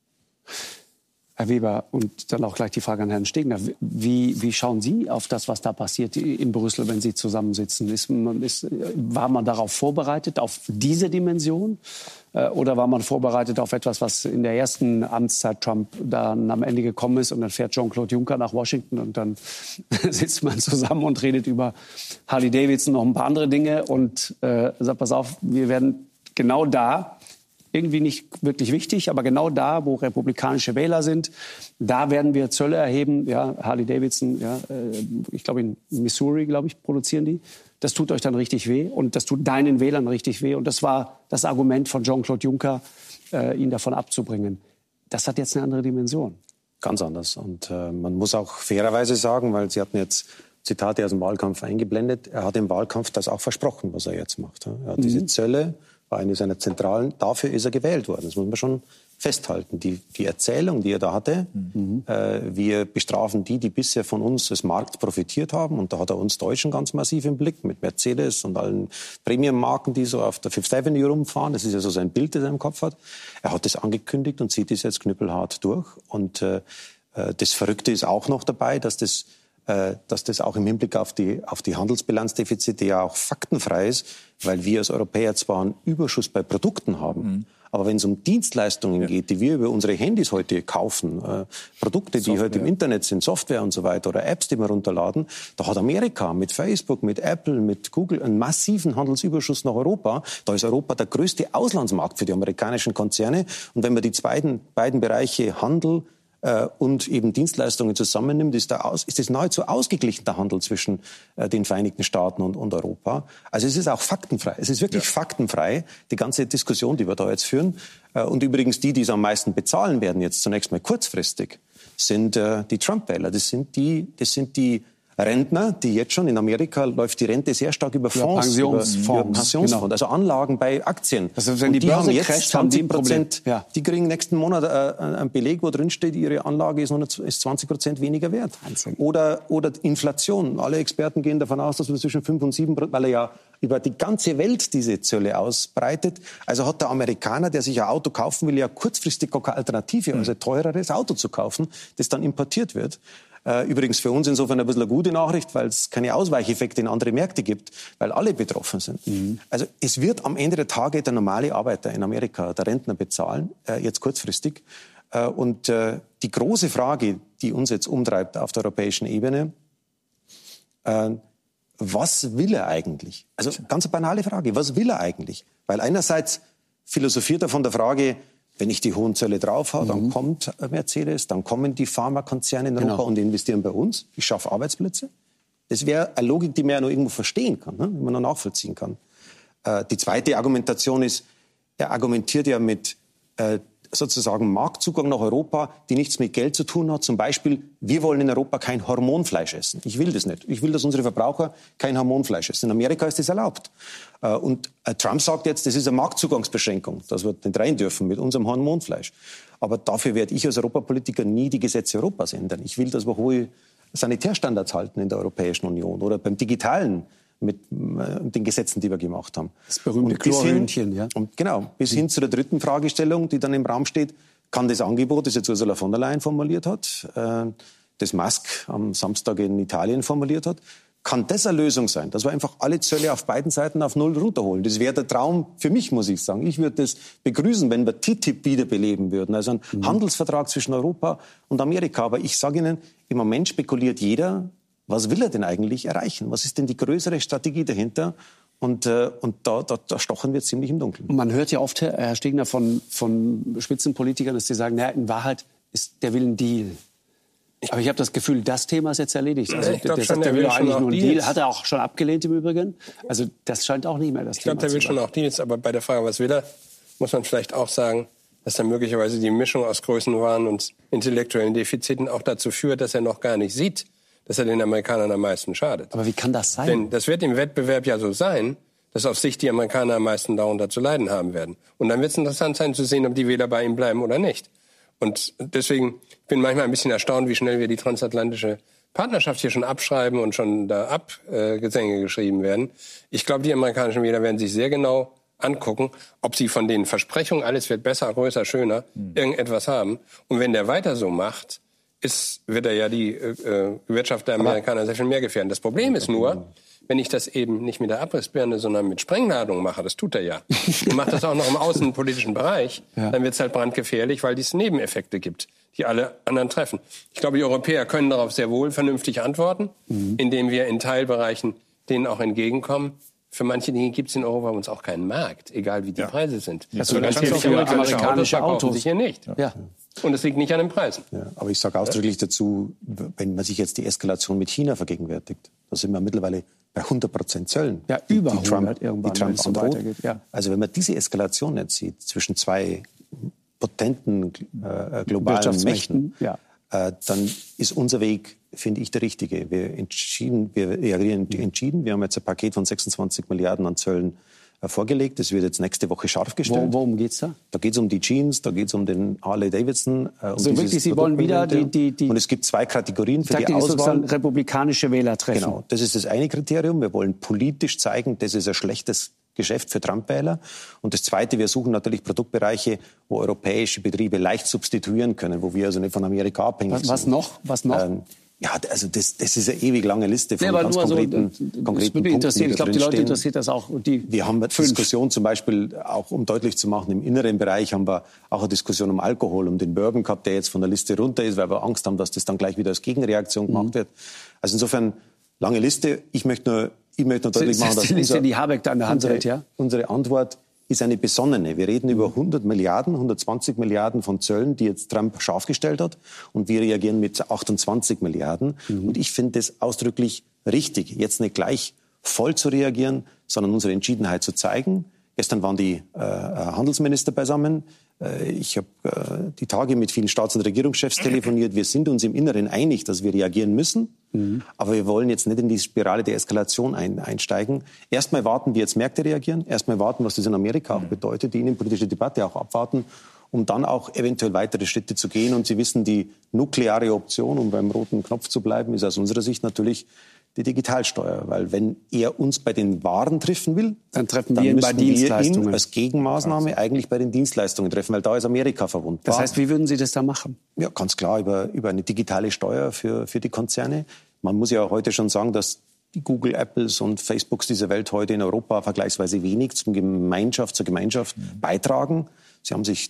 Herr Weber, und dann auch gleich die Frage an Herrn Stegner. Wie, wie schauen Sie auf das, was da passiert in Brüssel, wenn Sie zusammensitzen? Ist, ist, war man darauf vorbereitet, auf diese Dimension? Oder war man vorbereitet auf etwas, was in der ersten Amtszeit Trump dann am Ende gekommen ist? Und dann fährt Jean-Claude Juncker nach Washington und dann sitzt man zusammen und redet über Harley Davidson, noch ein paar andere Dinge und äh, sagt, pass auf, wir werden genau da, irgendwie nicht wirklich wichtig, aber genau da, wo republikanische Wähler sind, da werden wir Zölle erheben. Ja, Harley Davidson, ja, ich glaube in Missouri, glaube ich, produzieren die. Das tut euch dann richtig weh und das tut deinen Wählern richtig weh. Und das war das Argument von Jean-Claude Juncker, äh, ihn davon abzubringen. Das hat jetzt eine andere Dimension. Ganz anders. Und äh, man muss auch fairerweise sagen, weil Sie hatten jetzt Zitate aus dem Wahlkampf eingeblendet, er hat im Wahlkampf das auch versprochen, was er jetzt macht. Er hat mhm. diese Zölle, war eine seiner zentralen, dafür ist er gewählt worden. Das muss man schon festhalten. Die, die Erzählung, die er da hatte, mhm. äh, wir bestrafen die, die bisher von uns als Markt profitiert haben. Und da hat er uns Deutschen ganz massiv im Blick, mit Mercedes und allen Premium-Marken, die so auf der Fifth Avenue rumfahren. Das ist ja so sein Bild, das er im Kopf hat. Er hat das angekündigt und zieht das jetzt knüppelhart durch. Und äh, das Verrückte ist auch noch dabei, dass das dass das auch im Hinblick auf die, auf die Handelsbilanzdefizite ja auch faktenfrei ist, weil wir als Europäer zwar einen Überschuss bei Produkten haben, mhm. aber wenn es um Dienstleistungen ja. geht, die wir über unsere Handys heute kaufen, äh, Produkte, Software. die heute im Internet sind, Software und so weiter, oder Apps, die wir runterladen, da hat Amerika mit Facebook, mit Apple, mit Google einen massiven Handelsüberschuss nach Europa. Da ist Europa der größte Auslandsmarkt für die amerikanischen Konzerne. Und wenn man die beiden, beiden Bereiche Handel und eben Dienstleistungen zusammennimmt, ist, da aus, ist es nahezu ausgeglichen, der Handel zwischen äh, den Vereinigten Staaten und, und Europa. Also es ist auch faktenfrei. Es ist wirklich ja. faktenfrei, die ganze Diskussion, die wir da jetzt führen. Äh, und übrigens die, die es am meisten bezahlen werden, jetzt zunächst mal kurzfristig, sind äh, die Trump-Wähler. Das sind die, das sind die Rentner, die jetzt schon, in Amerika läuft die Rente sehr stark über Fonds, Pensionsfonds, über, über Pensionsfonds, genau. also Anlagen bei Aktien. Also wenn die, die Börse haben jetzt crasht, zwanzig Prozent, ja. die kriegen nächsten Monat äh, einen Beleg, wo drin steht, ihre Anlage ist, ist zwanzig Prozent weniger wert. Oder, oder Inflation. Alle Experten gehen davon aus, dass wir zwischen fünf und sieben Prozent, weil er ja über die ganze Welt diese Zölle ausbreitet. Also hat der Amerikaner, der sich ein Auto kaufen will, ja kurzfristig gar keine Alternative, also ein teureres Auto zu kaufen, das dann importiert wird. Übrigens für uns insofern ein bisschen eine gute Nachricht, weil es keine Ausweicheffekte in andere Märkte gibt, weil alle betroffen sind. Mhm. Also es wird am Ende der Tage der normale Arbeiter in Amerika, der Rentner bezahlen, jetzt kurzfristig. Und die große Frage, die uns jetzt umtreibt auf der europäischen Ebene, was will er eigentlich? Also ganz eine banale Frage, was will er eigentlich? Weil einerseits philosophiert er von der Frage, wenn ich die hohen Zölle drauf habe, dann mhm. kommt Mercedes, dann kommen die Pharmakonzerne in Europa genau. und investieren bei uns. Ich schaffe Arbeitsplätze. Das wäre eine Logik, die man ja noch irgendwo verstehen kann, ne? Die man noch nachvollziehen kann. Äh, die zweite Argumentation ist, er argumentiert ja mit äh, sozusagen Marktzugang nach Europa, die nichts mit Geld zu tun hat. Zum Beispiel, wir wollen in Europa kein Hormonfleisch essen. Ich will das nicht. Ich will, dass unsere Verbraucher kein Hormonfleisch essen. In Amerika ist das erlaubt. Und Trump sagt jetzt, das ist eine Marktzugangsbeschränkung, dass wir nicht rein dürfen mit unserem Hormonfleisch. Aber dafür werde ich als Europapolitiker nie die Gesetze Europas ändern. Ich will, dass wir hohe Sanitärstandards halten in der Europäischen Union oder beim Digitalen mit den Gesetzen, die wir gemacht haben. Das berühmte Chlorhühnchen, ja. Und genau, bis hin zu der dritten Fragestellung, die dann im Raum steht, kann das Angebot, das jetzt Ursula von der Leyen formuliert hat, das Musk am Samstag in Italien formuliert hat, kann das eine Lösung sein, dass wir einfach alle Zölle auf beiden Seiten auf Null runterholen. Das wäre der Traum für mich, muss ich sagen. Ich würde das begrüßen, wenn wir T T I P wiederbeleben würden, also ein mhm. Handelsvertrag zwischen Europa und Amerika. Aber ich sage Ihnen, im Moment spekuliert jeder, was will er denn eigentlich erreichen? Was ist denn die größere Strategie dahinter? Und, äh, und da, da, da stochen wir ziemlich im Dunkeln. Und man hört ja oft, Herr Stegner, von, von Spitzenpolitikern, dass sie sagen, naja, in Wahrheit ist der will einen Deal. Aber ich habe das Gefühl, das Thema ist jetzt erledigt. Also, ich glaub, der, schon, der will eigentlich nur einen Deals. Deal. Hat er auch schon abgelehnt im Übrigen. Also das scheint auch nicht mehr das ich Thema glaub, zu sein. Ich glaube, der will schon auch Deals. Aber bei der Frage, was will er, muss man vielleicht auch sagen, dass dann möglicherweise die Mischung aus Größenwahn und intellektuellen Defiziten auch dazu führt, dass er noch gar nicht sieht, dass er den Amerikanern am meisten schadet. Aber wie kann das sein? Denn das wird im Wettbewerb ja so sein, dass auf sich die Amerikaner am meisten darunter zu leiden haben werden. Und dann wird es interessant sein zu sehen, ob die Wähler bei ihm bleiben oder nicht. Und deswegen bin ich manchmal ein bisschen erstaunt, wie schnell wir die transatlantische Partnerschaft hier schon abschreiben und schon da Abgesänge äh, geschrieben werden. Ich glaube, die amerikanischen Wähler werden sich sehr genau angucken, ob sie von den Versprechungen, alles wird besser, größer, schöner, mhm. irgendetwas haben. Und wenn der weiter so macht, ist, wird er ja die äh, Wirtschaft der Amerikaner sehr viel mehr gefährden. Das Problem ist nur, wenn ich das eben nicht mit der Abrissbirne, sondern mit Sprengladung mache, das tut er ja, und macht das auch noch im außenpolitischen Bereich, ja. dann wird es halt brandgefährlich, weil es Nebeneffekte gibt, die alle anderen treffen. Ich glaube, die Europäer können darauf sehr wohl vernünftig antworten, mhm. indem wir in Teilbereichen denen auch entgegenkommen. Für manche Dinge gibt es in Europa uns auch keinen Markt, egal wie die ja. Preise sind. Also ganz ehrlich, amerikanische Autos, Autos sich hier nicht. Ja. Und es liegt nicht an den Preisen. Ja, aber ich sage ausdrücklich dazu, wenn man sich jetzt die Eskalation mit China vergegenwärtigt, da sind wir mittlerweile bei hundert Prozent Zöllen. Ja, über die Trump, hundert irgendwann, die Trump so weitergeht. Ja. Also wenn man diese Eskalation nicht sieht zwischen zwei potenten äh, globalen Mächten, ja. äh, dann ist unser Weg, finde ich, der richtige. Wir, entschieden, wir reagieren entschieden. Wir haben jetzt ein Paket von sechsundzwanzig Milliarden an Zöllen äh, vorgelegt. Das wird jetzt nächste Woche scharf gestellt. Wo, worum geht's da? Da geht es um die Jeans, da geht es um den Harley Davidson. Äh, um also wirklich, Sie wollen wieder die, die, die... Und es gibt zwei Kategorien für die, die Auswahl. Republikanische Wähler treffen. Genau, das ist das eine Kriterium. Wir wollen politisch zeigen, das ist ein schlechtes Geschäft für Trump-Wähler. Und das Zweite, wir suchen natürlich Produktbereiche, wo europäische Betriebe leicht substituieren können, wo wir also nicht von Amerika abhängig was, sind. Was noch? Was noch? Ähm, ja, also das, das ist eine ewig lange Liste von ja, ganz konkreten, so, das konkreten würde mich interessieren. Ich glaube, die Leute stehen. interessiert das auch. Die wir haben eine fünf. Diskussion zum Beispiel, auch um deutlich zu machen, im inneren Bereich haben wir auch eine Diskussion um Alkohol, um den Bourbon gehabt, der jetzt von der Liste runter ist, weil wir Angst haben, dass das dann gleich wieder als Gegenreaktion gemacht mhm. wird. Also insofern, lange Liste. Ich möchte nur, ich möchte nur deutlich machen, dass die Liste, unser, die Habeck da in der Hand unsere, hält, ja? unsere Antwort ist eine besonnene. Wir reden über hundert Milliarden, hundertzwanzig Milliarden von Zöllen, die jetzt Trump scharf gestellt hat. Und wir reagieren mit achtundzwanzig Milliarden. Mhm. Und ich finde das ausdrücklich richtig, jetzt nicht gleich voll zu reagieren, sondern unsere Entschiedenheit zu zeigen. Gestern waren die äh, Handelsminister beisammen. Äh, ich habe äh, die Tage mit vielen Staats- und Regierungschefs telefoniert. Wir sind uns im Inneren einig, dass wir reagieren müssen. Mhm. Aber wir wollen jetzt nicht in die Spirale der Eskalation ein, einsteigen. Erstmal warten, wie jetzt Märkte reagieren. Erstmal warten, was das in Amerika auch bedeutet. Die innenpolitische Debatte auch abwarten, um dann auch eventuell weitere Schritte zu gehen. Und Sie wissen, die nukleare Option, um beim roten Knopf zu bleiben, ist aus unserer Sicht natürlich die Digitalsteuer. Weil wenn er uns bei den Waren treffen will, dann treffen dann wir ihn bei Dienstleistungen. Wir ihn als Gegenmaßnahme eigentlich bei den Dienstleistungen treffen, weil da ist Amerika verwundbar. Das heißt, wie würden Sie das da machen? Ja, ganz klar über, über eine digitale Steuer für, für die Konzerne. Man muss ja heute schon sagen, dass die Google, Apples und Facebooks dieser Welt heute in Europa vergleichsweise wenig zum Gemeinschaft, zur Gemeinschaft mhm. beitragen. Sie haben sich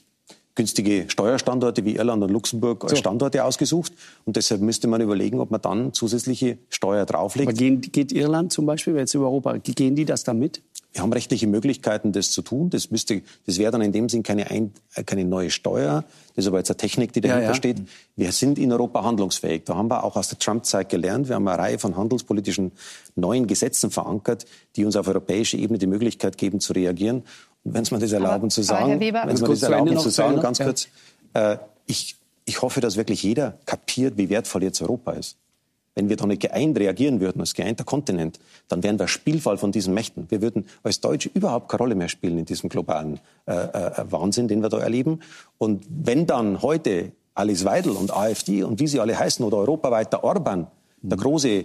günstige Steuerstandorte wie Irland und Luxemburg als so. Standorte ausgesucht. Und deshalb müsste man überlegen, ob man dann zusätzliche Steuer drauflegt. Aber gehen, geht Irland zum Beispiel, jetzt über Europa, gehen die das dann mit? Wir haben rechtliche Möglichkeiten, das zu tun. Das müsste, das wäre dann in dem Sinn keine, ein, keine neue Steuer. Das ist aber jetzt eine Technik, die dahinter ja, ja. steht. Wir sind in Europa handlungsfähig. Da haben wir auch aus der Trump-Zeit gelernt. Wir haben eine Reihe von handelspolitischen neuen Gesetzen verankert, die uns auf europäischer Ebene die Möglichkeit geben, zu reagieren. Und wenn Sie mir das erlauben aber, zu sagen, Weber, wenn Sie mir das erlauben zu sagen, ganz ja. kurz, äh, ich, ich hoffe, dass wirklich jeder kapiert, wie wertvoll jetzt Europa ist. Wenn wir da nicht geeint reagieren würden, als geeinter Kontinent, dann wären wir Spielfall von diesen Mächten. Wir würden als Deutsche überhaupt keine Rolle mehr spielen in diesem globalen äh, äh, Wahnsinn, den wir da erleben. Und wenn dann heute Alice Weidel und AfD und wie sie alle heißen oder europaweit der Orban, mhm. der große äh,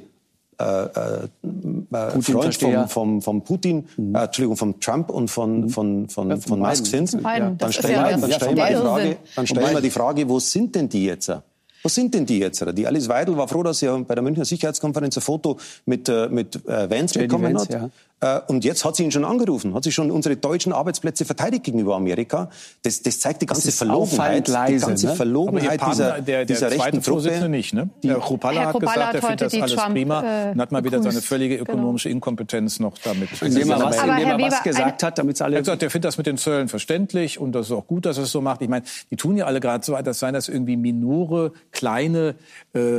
äh, Freund vom, vom, vom Putin, mhm. äh, Entschuldigung, vom Trump und von, mhm. von, von, von, von Musk sind, ja. dann stellen ja, wir stell die Frage, dann stellen wir die Frage, wo sind denn die jetzt? Wo sind denn die jetzt? Die Alice Weidel war froh, dass sie bei der Münchner Sicherheitskonferenz ein Foto mit, mit äh, Vance bekommen Vance, hat. Ja. Äh, und jetzt hat sie ihn schon angerufen, hat sie schon unsere deutschen Arbeitsplätze verteidigt gegenüber Amerika. Das, das zeigt die ganze Verlogenheit, leise, die ganze ne? Verlogenheit dieser, der, der dieser rechten Truppe. Nicht, ne? Die, Herr Kropala hat gesagt, er findet das alles Trump, prima. Äh, und hat mal wieder seine völlige ökonomische genau. Inkompetenz noch damit. Indem er was, indem er was gesagt hat, damit alle... Er hat gesagt, er findet das mit den Zöllen verständlich und das ist auch gut, dass er es so macht. Ich meine, die tun ja alle gerade so, als seien das irgendwie minore, kleine, äh,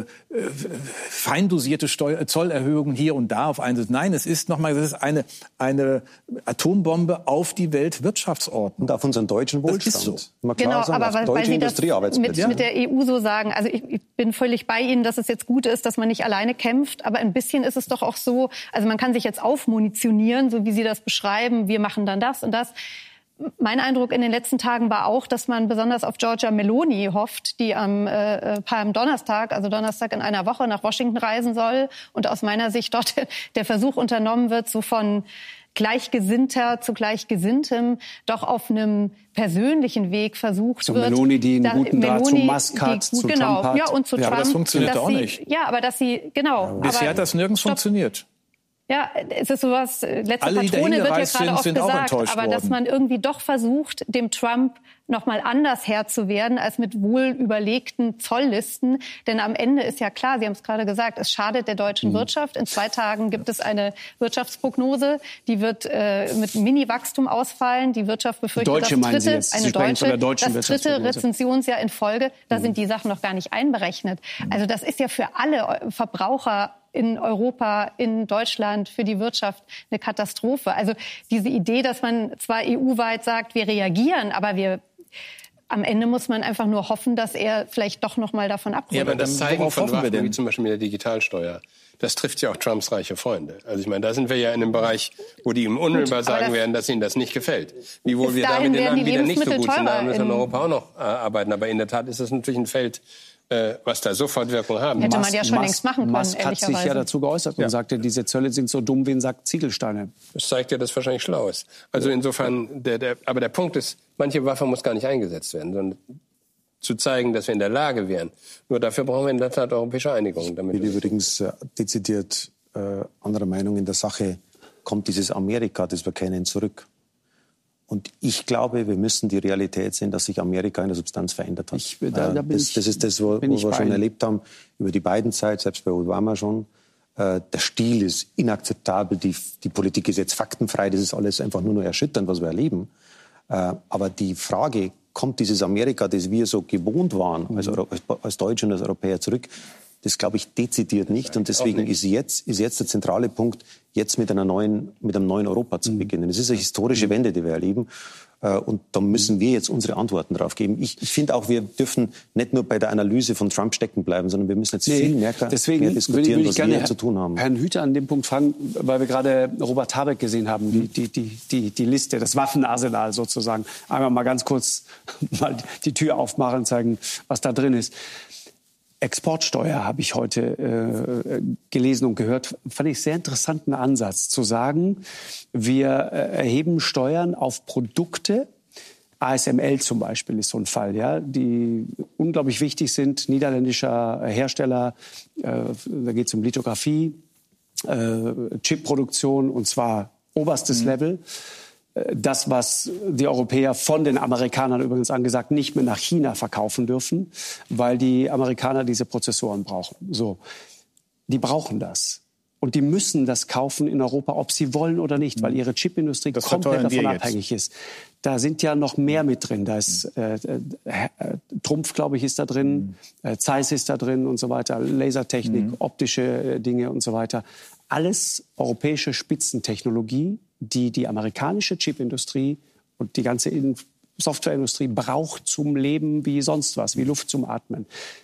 fein dosierte Steuer, Zollerhöhungen hier und da auf einen. Nein, es ist nochmal, das ist eine, eine Atombombe auf die Weltwirtschaftsordnung. Und auf unseren deutschen Wohlstand. Das ist so. Genau, sagen, aber weil, weil Sie das mit, mit der E U so sagen, also ich, ich bin völlig bei Ihnen, dass es jetzt gut ist, dass man nicht alleine kämpft, aber ein bisschen ist es doch auch so, also man kann sich jetzt aufmunitionieren, so wie Sie das beschreiben, wir machen dann das und das. Mein Eindruck in den letzten Tagen war auch, dass man besonders auf Giorgia Meloni hofft, die am, äh, am Donnerstag, also Donnerstag in einer Woche nach Washington reisen soll und aus meiner Sicht dort der Versuch unternommen wird, so von Gleichgesinnter zu Gleichgesinntem doch auf einem persönlichen Weg versucht so wird. Meloni, die einen guten Draht zu Musk hat, zu genau, Trump hat. Ja, und zu ja, Trump. Aber das funktioniert auch sie, nicht. Ja, aber dass sie, genau. Bisher aber, hat das nirgends stopp. funktioniert. Ja, es ist sowas, letzte Alle, Patrone wird ja gerade sind, oft sind gesagt, aber worden. dass man irgendwie doch versucht, dem Trump noch mal anders Herr zu werden als mit wohl überlegten Zolllisten. Denn am Ende ist ja klar, Sie haben es gerade gesagt, es schadet der deutschen mhm. Wirtschaft. In zwei Tagen gibt es eine Wirtschaftsprognose, die wird äh, mit Mini-Wachstum ausfallen. Die Wirtschaft befürchtet Deutsche, das dritte, Sie eine deutsche, deutsche, das dritte Rezensionsjahr in Folge. Da mhm. sind die Sachen noch gar nicht einberechnet. Also das ist ja für alle Verbraucher in Europa, in Deutschland, für die Wirtschaft eine Katastrophe. Also diese Idee, dass man zwar E U-weit sagt, wir reagieren, aber wir am Ende muss man einfach nur hoffen, dass er vielleicht doch noch mal davon abrückt. Ja, aber das Zeigen von Waffen, wie zum Beispiel mit der Digitalsteuer, das trifft ja auch Trumps reiche Freunde. Also ich meine, da sind wir ja in einem Bereich, wo die ihm unmittelbar sagen das werden, dass ihnen das nicht gefällt. Wiewohl wir da mit den Ländern, die dann nicht so gut sind, da müssen wir in Europa auch noch äh, arbeiten. Aber in der Tat ist das natürlich ein Feld, äh, was da sofort Wirkung haben. Hätte man ja schon längst machen können, Musk hat sich ja dazu geäußert und ja. sagte, diese Zölle sind so dumm wie ein Sack Ziegelsteine. Das zeigt ja, dass wahrscheinlich schlau ist. Also insofern, der, der, aber der Punkt ist, manche Waffe muss gar nicht eingesetzt werden, sondern zu zeigen, dass wir in der Lage wären. Nur dafür brauchen wir in der Tat europäische Einigung. Damit ich bin übrigens äh, dezidiert äh, anderer Meinung in der Sache, kommt dieses Amerika, das wir kennen, zurück. Und ich glaube, wir müssen die Realität sehen, dass sich Amerika in der Substanz verändert hat. Ich, da, da das, das ist das, wo, wo wir schon erlebt haben, über die beiden Zeit, selbst bei Obama schon. Äh, der Stil ist inakzeptabel, die, die Politik ist jetzt faktenfrei, das ist alles einfach nur noch erschütternd, was wir erleben. Äh, aber die Frage, kommt dieses Amerika, das wir so gewohnt waren, als, Euro, als Deutsche und als Europäer zurück, das glaube ich dezidiert nicht. Und deswegen ist jetzt, ist jetzt der zentrale Punkt, jetzt mit, einer neuen, mit einem neuen Europa zu beginnen. Es ist eine historische Wende, die wir erleben. Und da müssen wir jetzt unsere Antworten drauf geben. Ich, ich finde auch, wir dürfen nicht nur bei der Analyse von Trump stecken bleiben, sondern wir müssen jetzt nee, viel mehr, deswegen mehr diskutieren, will ich, will ich was wir zu tun haben. Herrn Hüter an dem Punkt fragen, weil wir gerade Robert Habeck gesehen haben, die, die, die, die, die Liste, das Waffenarsenal sozusagen. Einmal mal ganz kurz mal die Tür aufmachen und zeigen, was da drin ist. Exportsteuer habe ich heute äh, gelesen und gehört. Fand ich sehr interessanten Ansatz, zu sagen, wir äh, erheben Steuern auf Produkte. A S M L zum Beispiel ist so ein Fall, ja, die unglaublich wichtig sind. Niederländischer Hersteller, äh, da geht es um Lithografie, äh, Chipproduktion und zwar oberstes mhm. Level. das, was die Europäer von den Amerikanern übrigens angesagt, nicht mehr nach China verkaufen dürfen, weil die Amerikaner diese Prozessoren brauchen. So, die brauchen das. Und die müssen das kaufen in Europa, ob sie wollen oder nicht, weil ihre Chipindustrie das komplett davon abhängig ist. Da sind ja noch mehr mit drin. Da ist äh, äh, Trumpf, glaube ich, ist da drin, äh, Zeiss ist da drin und so weiter, Lasertechnik, mhm. optische äh, Dinge und so weiter. Alles europäische Spitzentechnologie, die die amerikanische Chipindustrie und die ganze Softwareindustrie braucht zum Leben wie sonst was, wie Luft zum Atmen.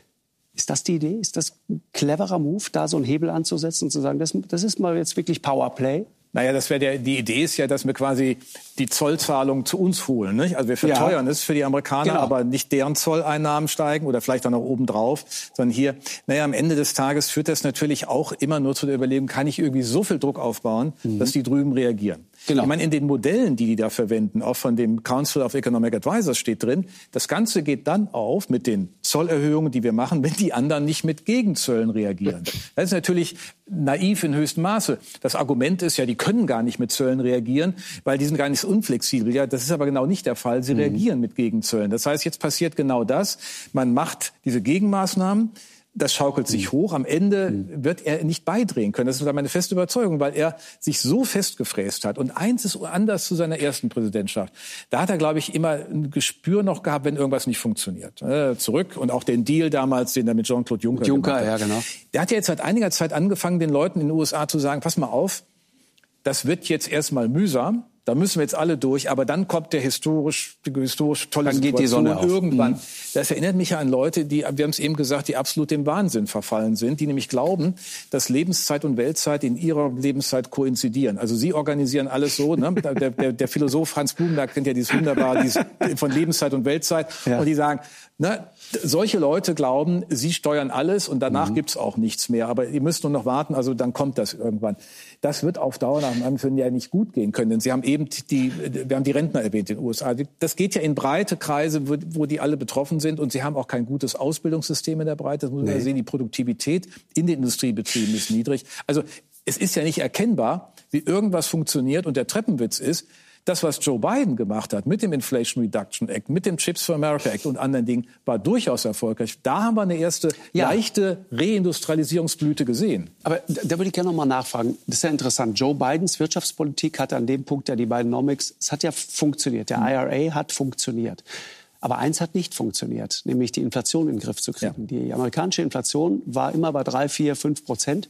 Ist das die Idee? Ist das ein cleverer Move, da so einen Hebel anzusetzen und zu sagen, das, das ist mal jetzt wirklich Powerplay? Naja, das wäre der, die Idee ist ja, dass wir quasi die Zollzahlung zu uns holen. Nicht? Also wir verteuern ja. es für die Amerikaner, genau. aber nicht deren Zolleinnahmen steigen oder vielleicht auch noch obendrauf, sondern hier, naja, am Ende des Tages führt das natürlich auch immer nur zu der Überlegung, kann ich irgendwie so viel Druck aufbauen, mhm. dass die drüben reagieren. Genau. Ich meine, in den Modellen, die die da verwenden, auch von dem Council of Economic Advisors steht drin, das Ganze geht dann auf mit den Zollerhöhungen, die wir machen, wenn die anderen nicht mit Gegenzöllen reagieren. Das ist natürlich naiv in höchstem Maße. Das Argument ist ja, die können gar nicht mit Zöllen reagieren, weil die sind gar nicht so unflexibel. Ja, das ist aber genau nicht der Fall. Sie mhm. reagieren mit Gegenzöllen. Das heißt, jetzt passiert genau das. Man macht diese Gegenmaßnahmen. Das schaukelt sich hoch. Am Ende mhm. wird er nicht beidrehen können. Das ist meine feste Überzeugung, weil er sich so festgefräst hat. Und eins ist anders zu seiner ersten Präsidentschaft. Da hat er, glaube ich, immer ein Gespür noch gehabt, wenn irgendwas nicht funktioniert. Äh, zurück und auch den Deal damals, den er mit Jean-Claude Juncker Juncker, gemacht hat. Ja, genau. Der hat ja jetzt seit einiger Zeit angefangen, den Leuten in den U S A zu sagen, pass mal auf, das wird jetzt erstmal mühsam. Da müssen wir jetzt alle durch, aber dann kommt der historisch, die historisch tolle dann geht die Sonne auf. Irgendwann. Mhm. Das erinnert mich ja an Leute, die, wir haben es eben gesagt, die absolut dem Wahnsinn verfallen sind, die nämlich glauben, dass Lebenszeit und Weltzeit in ihrer Lebenszeit koinzidieren. Also sie organisieren alles so, ne? der, der, der Philosoph Hans Bubenberg kennt ja dieses wunderbar, dieses von Lebenszeit und Weltzeit. Ja. Und die sagen, ne, solche Leute glauben, sie steuern alles und danach mhm. gibt's auch nichts mehr. Aber ihr müsst nur noch warten, also dann kommt das irgendwann. Das wird auf Dauer nach einem Anfang ja nicht gut gehen können. Denn Sie haben eben die, wir haben die Rentner erwähnt in den U S A. Das geht ja in breite Kreise, wo, wo die alle betroffen sind. Und sie haben auch kein gutes Ausbildungssystem in der Breite. Das muss man nee. sehen. Die Produktivität in den Industriebetrieben ist niedrig. Also es ist ja nicht erkennbar, wie irgendwas funktioniert. Und der Treppenwitz ist, das, was Joe Biden gemacht hat mit dem Inflation Reduction Act, mit dem Chips for America Act und anderen Dingen, war durchaus erfolgreich. Da haben wir eine erste ja. leichte Reindustrialisierungsblüte gesehen. Aber da würde ich gerne noch mal nachfragen. Das ist ja interessant. Joe Bidens Wirtschaftspolitik hat an dem Punkt, der die Bidenomics, es hat ja funktioniert. Der I R A hat funktioniert. Aber eins hat nicht funktioniert, nämlich die Inflation in den Griff zu kriegen. Ja. Die amerikanische Inflation war immer bei drei, vier, fünf Prozent.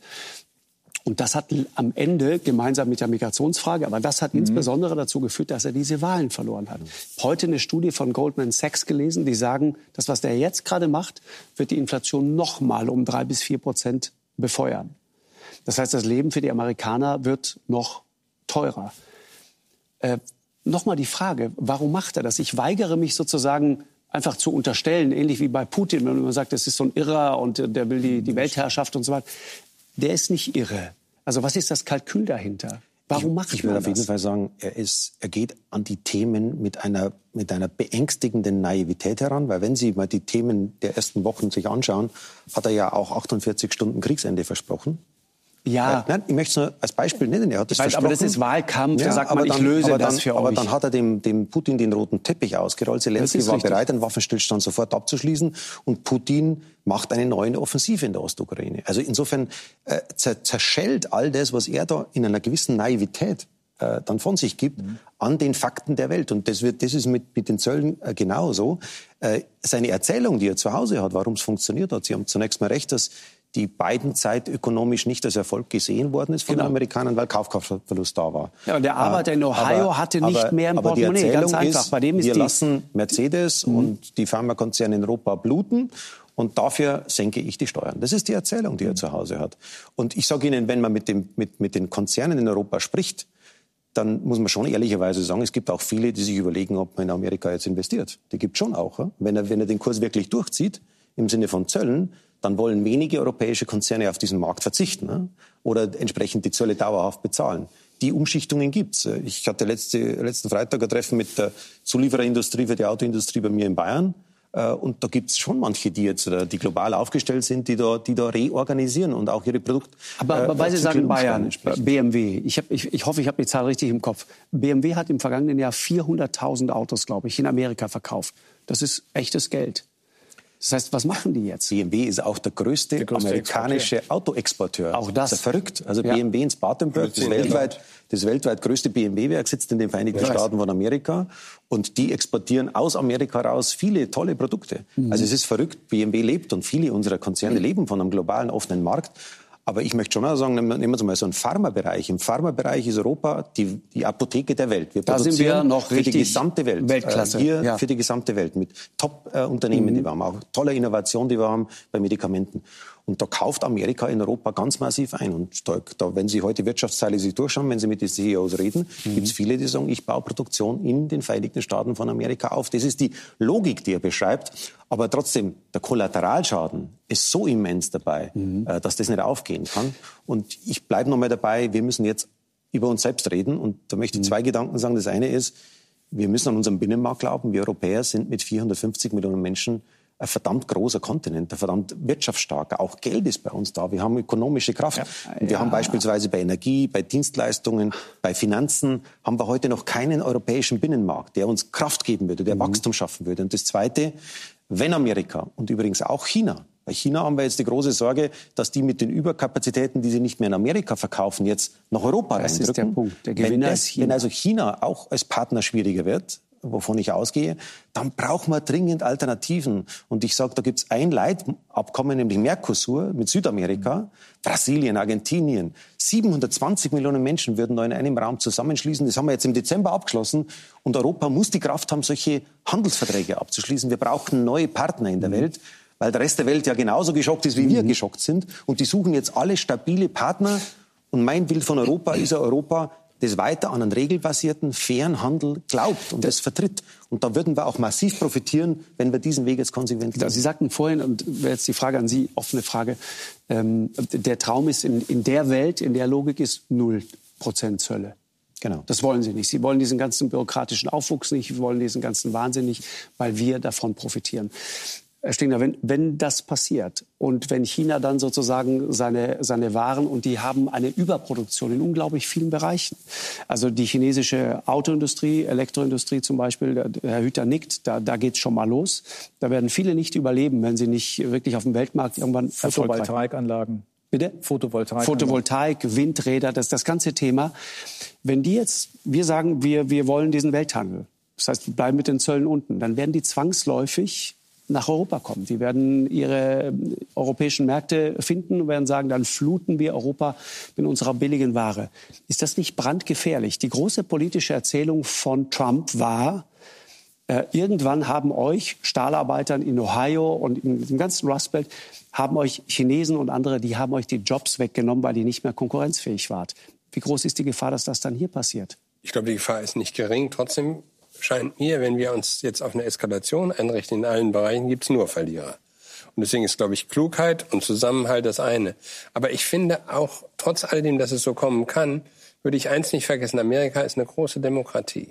Und das hat am Ende, gemeinsam mit der Migrationsfrage, aber das hat mhm. insbesondere dazu geführt, dass er diese Wahlen verloren hat. Heute eine Studie von Goldman Sachs gelesen, die sagen, das, was der jetzt gerade macht, wird die Inflation noch mal um drei bis vier Prozent befeuern. Das heißt, das Leben für die Amerikaner wird noch teurer. Äh, noch mal die Frage, warum macht er das? Ich weigere mich sozusagen einfach zu unterstellen, ähnlich wie bei Putin, wenn man sagt, das ist so ein Irrer und der will die, die Weltherrschaft und so weiter. Der ist nicht irre. Also was ist das Kalkül dahinter? Warum macht man das? Ich würde auf jeden Fall sagen, er, ist, er geht an die Themen mit einer, mit einer beängstigenden Naivität heran. Weil wenn Sie mal die Themen der ersten Wochen sich anschauen, hat er ja auch achtundvierzig Stunden Kriegsende versprochen. Ja. Äh, nein, ich möchte es nur als Beispiel nennen. Er hat das ich weiß, aber das ist Wahlkampf. Ja, da sagt man, ich dann, löse aber das dann, für aber euch. dann hat er dem, dem Putin den roten Teppich ausgerollt. Zelensky war richtig. bereit, einen Waffenstillstand sofort abzuschließen. Und Putin macht eine neue Offensive in der Ostukraine. Also insofern äh, zerschellt all das, was er da in einer gewissen Naivität äh, dann von sich gibt, mhm. an den Fakten der Welt. Und das, wird, das ist mit, mit den Zöllen äh, genauso. Äh, seine Erzählung, die er zu Hause hat, warum es funktioniert hat. Sie haben zunächst mal recht, dass die beiden Zeit ökonomisch nicht als Erfolg gesehen worden ist von genau. den Amerikanern, weil Kaufkraftverlust da war. Ja, und der Arbeiter in Ohio aber, hatte nicht aber, mehr im aber Portemonnaie, ganz einfach. Ist, Bei dem ist wir die lassen Mercedes mhm. und die Pharmakonzerne in Europa bluten und dafür senke ich die Steuern. Das ist die Erzählung, die er zu Hause hat. Und ich sage Ihnen, wenn man mit, dem, mit, mit den Konzernen in Europa spricht, dann muss man schon ehrlicherweise sagen, es gibt auch viele, die sich überlegen, ob man in Amerika jetzt investiert. Die gibt es schon auch. Wenn er, wenn er den Kurs wirklich durchzieht, im Sinne von Zöllen, dann wollen wenige europäische Konzerne auf diesen Markt verzichten, ne? Oder entsprechend die Zölle dauerhaft bezahlen. Die Umschichtungen gibt's. Ich hatte letzte, letzten Freitag ein Treffen mit der Zuliefererindustrie für die Autoindustrie bei mir in Bayern. Und da gibt es schon manche, die jetzt die global aufgestellt sind, die da, die da reorganisieren und auch ihre Produkte. Aber, aber weil Sie sagen Bayern, B M W, ich, hab, ich, ich hoffe, ich habe die Zahl richtig im Kopf. B M W hat im vergangenen Jahr vierhunderttausend Autos, glaube ich, in Amerika verkauft. Das ist echtes Geld. Das heißt, was machen die jetzt? B M W ist auch der größte, der größte amerikanische Exporteur. Autoexporteur. Auch das. Das ist ja verrückt. Also ja. B M W in Spartanburg, das weltweit, das weltweit größte B M W-Werk, sitzt in den Vereinigten ja, Staaten von Amerika. Und die exportieren aus Amerika raus viele tolle Produkte. Mhm. Also es ist verrückt. B M W lebt und viele unserer Konzerne mhm. leben von einem globalen offenen Markt. Aber ich möchte schon mal sagen, nehmen wir uns mal so einen Pharmabereich. Im Pharmabereich ist Europa die, die Apotheke der Welt. Wir da produzieren sind wir noch für die gesamte Welt. Weltklasse. Äh, hier ja. für die gesamte Welt mit Top-Unternehmen, mhm. die wir haben. Auch tolle Innovation, die wir haben bei Medikamenten. Und da kauft Amerika in Europa ganz massiv ein. Und da, da, wenn Sie heute Wirtschaftsteile sich durchschauen, wenn Sie mit den C E Os reden, mhm. gibt es viele, die sagen, ich baue Produktion in den Vereinigten Staaten von Amerika auf. Das ist die Logik, die er beschreibt. Aber trotzdem, der Kollateralschaden ist so immens dabei, mhm. äh, dass das nicht aufgehen kann. Und ich bleibe noch mal dabei, wir müssen jetzt über uns selbst reden. Und da möchte ich mhm. zwei Gedanken sagen. Das eine ist, wir müssen an unseren Binnenmarkt glauben. Wir Europäer sind mit vierhundertfünfzig Millionen Menschen ein verdammt großer Kontinent, ein verdammt wirtschaftsstarker. Auch Geld ist bei uns da. Wir haben ökonomische Kraft. Ja, und wir ja. haben beispielsweise bei Energie, bei Dienstleistungen, bei Finanzen haben wir heute noch keinen europäischen Binnenmarkt, der uns Kraft geben würde, der mhm. Wachstum schaffen würde. Und das Zweite, wenn Amerika und übrigens auch China, bei China haben wir jetzt die große Sorge, dass die mit den Überkapazitäten, die sie nicht mehr in Amerika verkaufen, jetzt nach Europa das reindrücken. Das ist der Punkt. Der Gewinner wenn, das, ist China. Wenn also China auch als Partner schwieriger wird, wovon ich ausgehe, dann braucht man dringend Alternativen. Und ich sage, da gibt es ein Leitabkommen, nämlich Mercosur mit Südamerika, Brasilien, Argentinien. siebenhundertzwanzig Millionen Menschen würden da in einem Raum zusammenschließen. Das haben wir jetzt im Dezember abgeschlossen. Und Europa muss die Kraft haben, solche Handelsverträge abzuschließen. Wir brauchen neue Partner in der mhm. Welt, weil der Rest der Welt ja genauso geschockt ist, wie mhm. wir geschockt sind. Und die suchen jetzt alle stabile Partner. Und mein Bild von Europa ist ja Europa, das weiter an einen regelbasierten, fairen Handel glaubt und das vertritt. Und da würden wir auch massiv profitieren, wenn wir diesen Weg jetzt konsequent gehen. Sie sagten vorhin, und jetzt die Frage an Sie, offene Frage, ähm, der Traum ist in, in der Welt, in der Logik ist null Prozent Zölle. Genau. Das wollen Sie nicht. Sie wollen diesen ganzen bürokratischen Aufwuchs nicht, Sie wollen diesen ganzen Wahnsinn nicht, weil wir davon profitieren. Herr Stingner, wenn, wenn das passiert und wenn China dann sozusagen seine, seine Waren, und die haben eine Überproduktion in unglaublich vielen Bereichen. Also die chinesische Autoindustrie, Elektroindustrie zum Beispiel, der Herr Hüter nickt, da, da geht's schon mal los. Da werden viele nicht überleben, wenn sie nicht wirklich auf dem Weltmarkt irgendwann erfolgreich. Photovoltaikanlagen. Bitte? Photovoltaik. Photovoltaik, Windräder, das, das ganze Thema. Wenn die jetzt, wir sagen, wir, wir wollen diesen Welthandel, das heißt, wir bleiben mit den Zöllen unten, dann werden die zwangsläufig nach Europa kommen. Die werden ihre europäischen Märkte finden und werden sagen, dann fluten wir Europa mit unserer billigen Ware. Ist das nicht brandgefährlich? Die große politische Erzählung von Trump war, äh, irgendwann haben euch Stahlarbeitern in Ohio und im ganzen Rust Belt, haben euch Chinesen und andere, die haben euch die Jobs weggenommen, weil ihr nicht mehr konkurrenzfähig wart. Wie groß ist die Gefahr, dass das dann hier passiert? Ich glaube, die Gefahr ist nicht gering. Trotzdem scheint mir, wenn wir uns jetzt auf eine Eskalation einrichten in allen Bereichen, gibt es nur Verlierer. Und deswegen ist, glaube ich, Klugheit und Zusammenhalt das eine. Aber ich finde auch, trotz alledem, dass es so kommen kann, würde ich eins nicht vergessen, Amerika ist eine große Demokratie.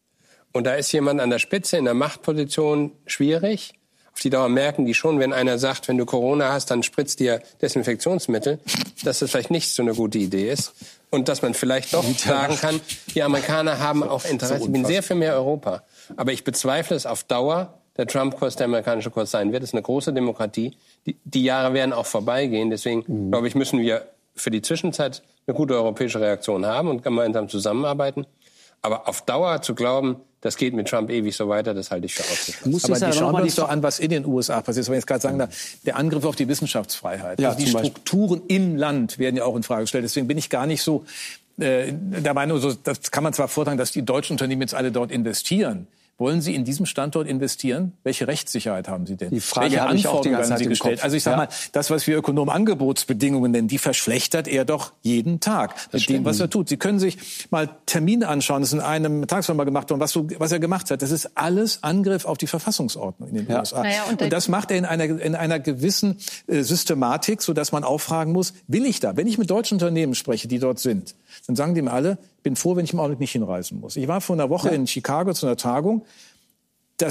Und da ist jemand an der Spitze in der Machtposition schwierig. Auf die Dauer merken die schon, wenn einer sagt, wenn du Corona hast, dann spritzt dir Desinfektionsmittel, dass das vielleicht nicht so eine gute Idee ist. Und dass man vielleicht doch sagen kann, die Amerikaner haben auch Interesse. Ich bin sehr für mehr Europa. Aber ich bezweifle es auf Dauer, der Trump-Kurs der amerikanische Kurs sein wird. Es ist eine große Demokratie. Die, die Jahre werden auch vorbeigehen. Deswegen, mhm. glaube ich, müssen wir für die Zwischenzeit eine gute europäische Reaktion haben und gemeinsam zusammenarbeiten. Aber auf Dauer zu glauben, das geht mit Trump ewig so weiter, das halte ich für ausgeschlossen. Aber die schauen wir uns doch an, was in den U S A passiert. Wenn ich jetzt gerade sagen darf, der Angriff auf die Wissenschaftsfreiheit. Ja, also die Strukturen im Land werden ja auch in Frage gestellt. Deswegen bin ich gar nicht so äh, der Meinung, so, das kann man zwar vortragen, dass die deutschen Unternehmen jetzt alle dort investieren. Wollen Sie in diesem Standort investieren? Welche Rechtssicherheit haben Sie denn? Die Frage Welche habe ich auch die ganze Zeit Sie gestellt? Kopf. Also ich sage ja. mal, das, was wir Ökonomen Angebotsbedingungen nennen, die verschlechtert er doch jeden Tag das mit stimmt. dem, was er tut. Sie können sich mal Termine anschauen, das ist in einem Tagesform mal gemacht worden, was, so, was er gemacht hat. Das ist alles Angriff auf die Verfassungsordnung in den ja. U S A. Naja, und, und das macht er in einer, in einer gewissen äh, Systematik, sodass man auch fragen muss, will ich da? Wenn ich mit deutschen Unternehmen spreche, die dort sind, dann sagen die mir alle, bin froh, wenn ich im Augenblick nicht hinreisen muss. Ich war vor einer Woche ja. in Chicago zu einer Tagung. Das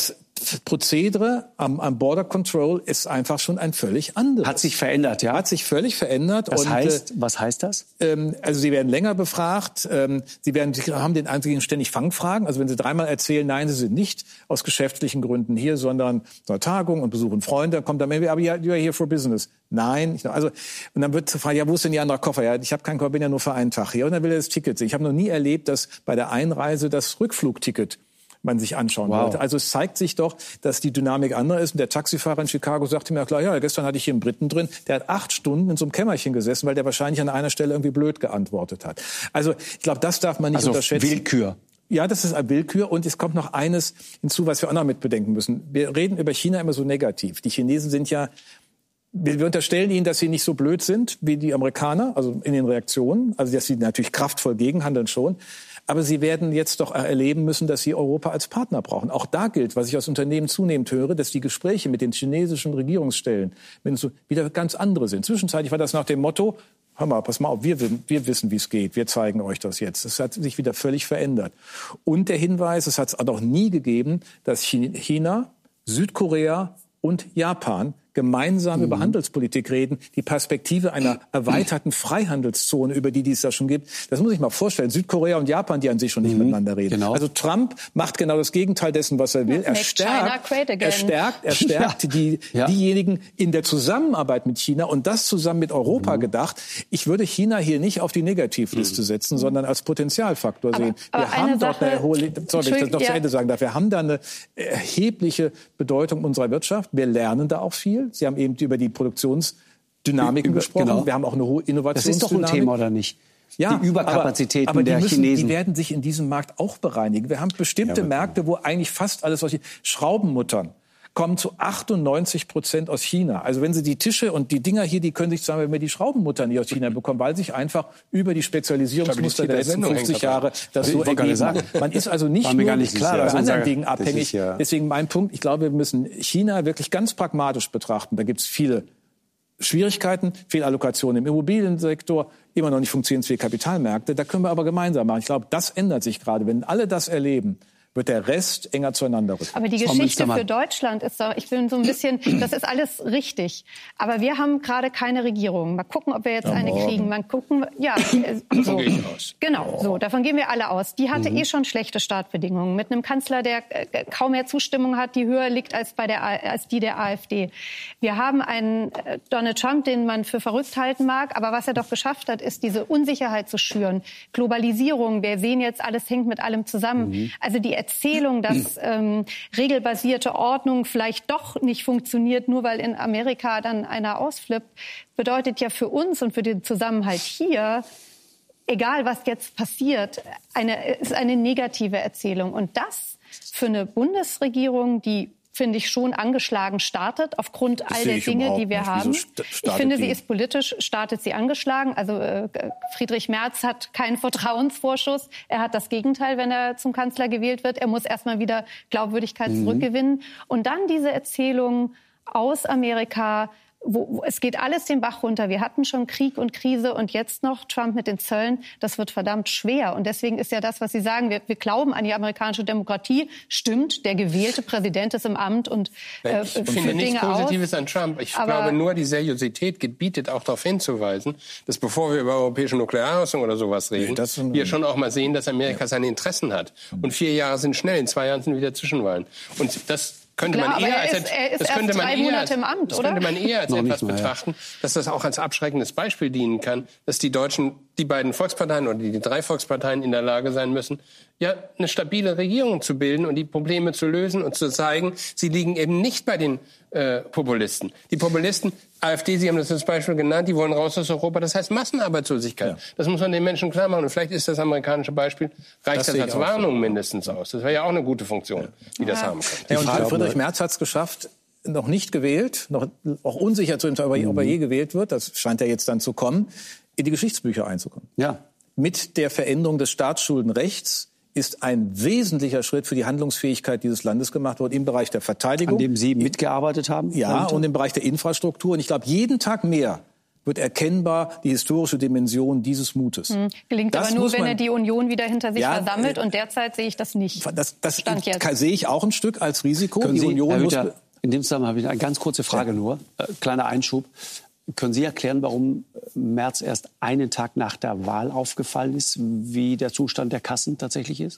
Prozedere am, am Border Control ist einfach schon ein völlig anderes. Hat sich verändert, ja? Hat sich völlig verändert. Das und, heißt, was heißt das? Ähm, also sie werden länger befragt. Ähm, sie werden, sie haben den einzigen ständig Fangfragen. Also wenn sie dreimal erzählen, nein, sie sind nicht aus geschäftlichen Gründen hier, sondern zur Tagung und besuchen Freunde, kommt dann irgendwie, aber you are here for business. Nein. Also, und dann wird gefragt, ja, wo ist denn Ihr anderer Koffer? Ja, ich habe keinen Koffer, bin ja nur für einen Tag hier. Und dann will er das Ticket sehen. Ich habe noch nie erlebt, dass bei der Einreise das Rückflugticket man sich anschauen wow. wollte. Also es zeigt sich doch, dass die Dynamik andere ist. Und der Taxifahrer in Chicago sagte mir, klar, ja, gestern hatte ich hier einen Briten drin, der hat acht Stunden in so einem Kämmerchen gesessen, weil der wahrscheinlich an einer Stelle irgendwie blöd geantwortet hat. Also ich glaube, das darf man nicht also unterschätzen. Willkür. Ja, das ist eine Willkür. Und es kommt noch eines hinzu, was wir auch noch mit bedenken müssen. Wir reden über China immer so negativ. Die Chinesen sind ja, wir, wir unterstellen ihnen, dass sie nicht so blöd sind wie die Amerikaner, also in den Reaktionen. Also dass sie natürlich kraftvoll gegenhandeln schon. Aber sie werden jetzt doch erleben müssen, dass sie Europa als Partner brauchen. Auch da gilt, was ich aus Unternehmen zunehmend höre, dass die Gespräche mit den chinesischen Regierungsstellen wieder ganz andere sind. Zwischenzeitlich war das nach dem Motto, hör mal, pass mal auf, wir, wir wissen, wie es geht, wir zeigen euch das jetzt. Das hat sich wieder völlig verändert. Und der Hinweis, es hat es auch nie gegeben, dass China, Südkorea und Japan gemeinsam mhm. über Handelspolitik reden, die Perspektive einer erweiterten Freihandelszone, über die, die es da schon gibt. Das muss ich mal vorstellen. Südkorea und Japan, die an sich schon nicht mhm. miteinander reden. Genau. Also Trump macht genau das Gegenteil dessen, was er will. Er stärkt, er stärkt, er stärkt ja. die, ja. diejenigen in der Zusammenarbeit mit China und das zusammen mit Europa mhm. gedacht. Ich würde China hier nicht auf die Negativliste mhm. setzen, sondern als Potenzialfaktor aber, sehen. Wir aber haben dort Sache, eine hohe, sorry, wenn ich das noch ja. zu Ende sagen darf, wir haben da eine erhebliche Bedeutung unserer Wirtschaft. Wir lernen da auch viel. Sie haben eben über die Produktionsdynamiken über, gesprochen. Genau. Wir haben auch eine hohe Innovationsdynamik. Das ist doch ein Thema, oder nicht? Ja, die Überkapazitäten aber, aber die der müssen, Chinesen. Die werden sich in diesem Markt auch bereinigen. Wir haben bestimmte ja, Märkte, wo eigentlich fast alles, solche Schraubenmuttern kommen zu achtundneunzig Prozent aus China. Also wenn Sie die Tische und die Dinger hier, die können sich sagen, wenn wir die Schraubenmuttern hier aus China bekommen, weil sich einfach über die Spezialisierungsmuster der letzten fünfzig Jahre das so ergeben hat. Man ist also nicht nur nicht klar, bei anderen Dingen abhängig. Ja. Deswegen mein Punkt, ich glaube, wir müssen China wirklich ganz pragmatisch betrachten. Da gibt es viele Schwierigkeiten, Fehlallokation im Immobiliensektor, immer noch nicht funktionsfähige Kapitalmärkte. Da können wir aber gemeinsam machen. Ich glaube, das ändert sich gerade. Wenn alle das erleben, wird der Rest enger zueinander rücken. Aber die Geschichte für Deutschland ist doch, ich bin so ein bisschen, das ist alles richtig. Aber wir haben gerade keine Regierung. Mal gucken, ob wir jetzt ja, eine morgen. kriegen. Mal gucken, ja. So. Genau, so, davon gehen wir alle aus. Die hatte mhm. eh schon schlechte Startbedingungen. Mit einem Kanzler, der kaum mehr Zustimmung hat, die höher liegt als, bei der, als die der AfD. Wir haben einen Donald Trump, den man für verrückt halten mag. Aber was er doch geschafft hat, ist diese Unsicherheit zu schüren. Globalisierung, wir sehen jetzt, alles hängt mit allem zusammen. Mhm. Also die Erzählung, dass ähm, regelbasierte Ordnung vielleicht doch nicht funktioniert, nur weil in Amerika dann einer ausflippt, bedeutet ja für uns und für den Zusammenhalt hier, egal was jetzt passiert, eine, ist eine negative Erzählung. Und das für eine Bundesregierung, die finde ich, schon angeschlagen startet, aufgrund all der Dinge, die wir haben. Ich finde, sie ist politisch, startet sie angeschlagen. Also äh, Friedrich Merz hat keinen Vertrauensvorschuss. Er hat das Gegenteil, wenn er zum Kanzler gewählt wird. Er muss erstmal wieder Glaubwürdigkeit mhm. zurückgewinnen. Und dann diese Erzählung aus Amerika, Wo, wo, es geht alles den Bach runter. Wir hatten schon Krieg und Krise und jetzt noch Trump mit den Zöllen. Das wird verdammt schwer. Und deswegen ist ja das, was Sie sagen, wir, wir glauben an die amerikanische Demokratie. Stimmt, der gewählte Präsident ist im Amt und äh, ich finde nichts Positives an Trump. Ich Aber glaube, nur die Seriosität gebietet auch darauf hinzuweisen, dass bevor wir über europäische Nuklearrüstung oder sowas reden, nee, wir schon auch mal sehen, dass Amerika ja. seine Interessen hat. Und vier Jahre sind schnell, in zwei Jahren sind wieder Zwischenwahlen. Und das könnte Klar, man eher er ist, als, er ist das könnte man drei eher, Monate im Amt, das oder? könnte man eher als etwas mal, betrachten, ja. dass das auch als abschreckendes Beispiel dienen kann, dass die Deutschen, die beiden Volksparteien oder die drei Volksparteien in der Lage sein müssen, ja, eine stabile Regierung zu bilden und die Probleme zu lösen und zu zeigen, sie liegen eben nicht bei den äh, Populisten. Die Populisten, AfD, Sie haben das als Beispiel genannt, die wollen raus aus Europa. Das heißt Massenarbeitslosigkeit. Ja. Das muss man den Menschen klar machen. Und vielleicht ist das amerikanische Beispiel, reicht das, das als Warnung mindestens aus. Das wäre ja auch eine gute Funktion, die ja. das haben könnte. Ja, und Frage, Friedrich Merz hat es geschafft, noch nicht gewählt, noch auch unsicher zu sein, ob er je gewählt wird, das scheint ja jetzt dann zu kommen, in die Geschichtsbücher einzukommen. Ja. Mit der Veränderung des Staatsschuldenrechts ist ein wesentlicher Schritt für die Handlungsfähigkeit dieses Landes gemacht worden im Bereich der Verteidigung. An dem Sie mitgearbeitet haben? Ja, und im Bereich der Infrastruktur. Und ich glaube, jeden Tag mehr wird erkennbar die historische Dimension dieses Mutes. Hm. Gelingt das aber nur, wenn er die Union wieder hinter sich ja, versammelt. Und derzeit sehe ich das nicht. Das, das Stand jetzt. sehe ich auch ein Stück als Risiko. Können die Sie, Union Herr muss Hütter, in dem Zusammenhang habe ich eine ganz kurze Frage ja. nur. Äh, kleiner Einschub. Können Sie erklären, warum Merz erst einen Tag nach der Wahl aufgefallen ist, wie der Zustand der Kassen tatsächlich ist?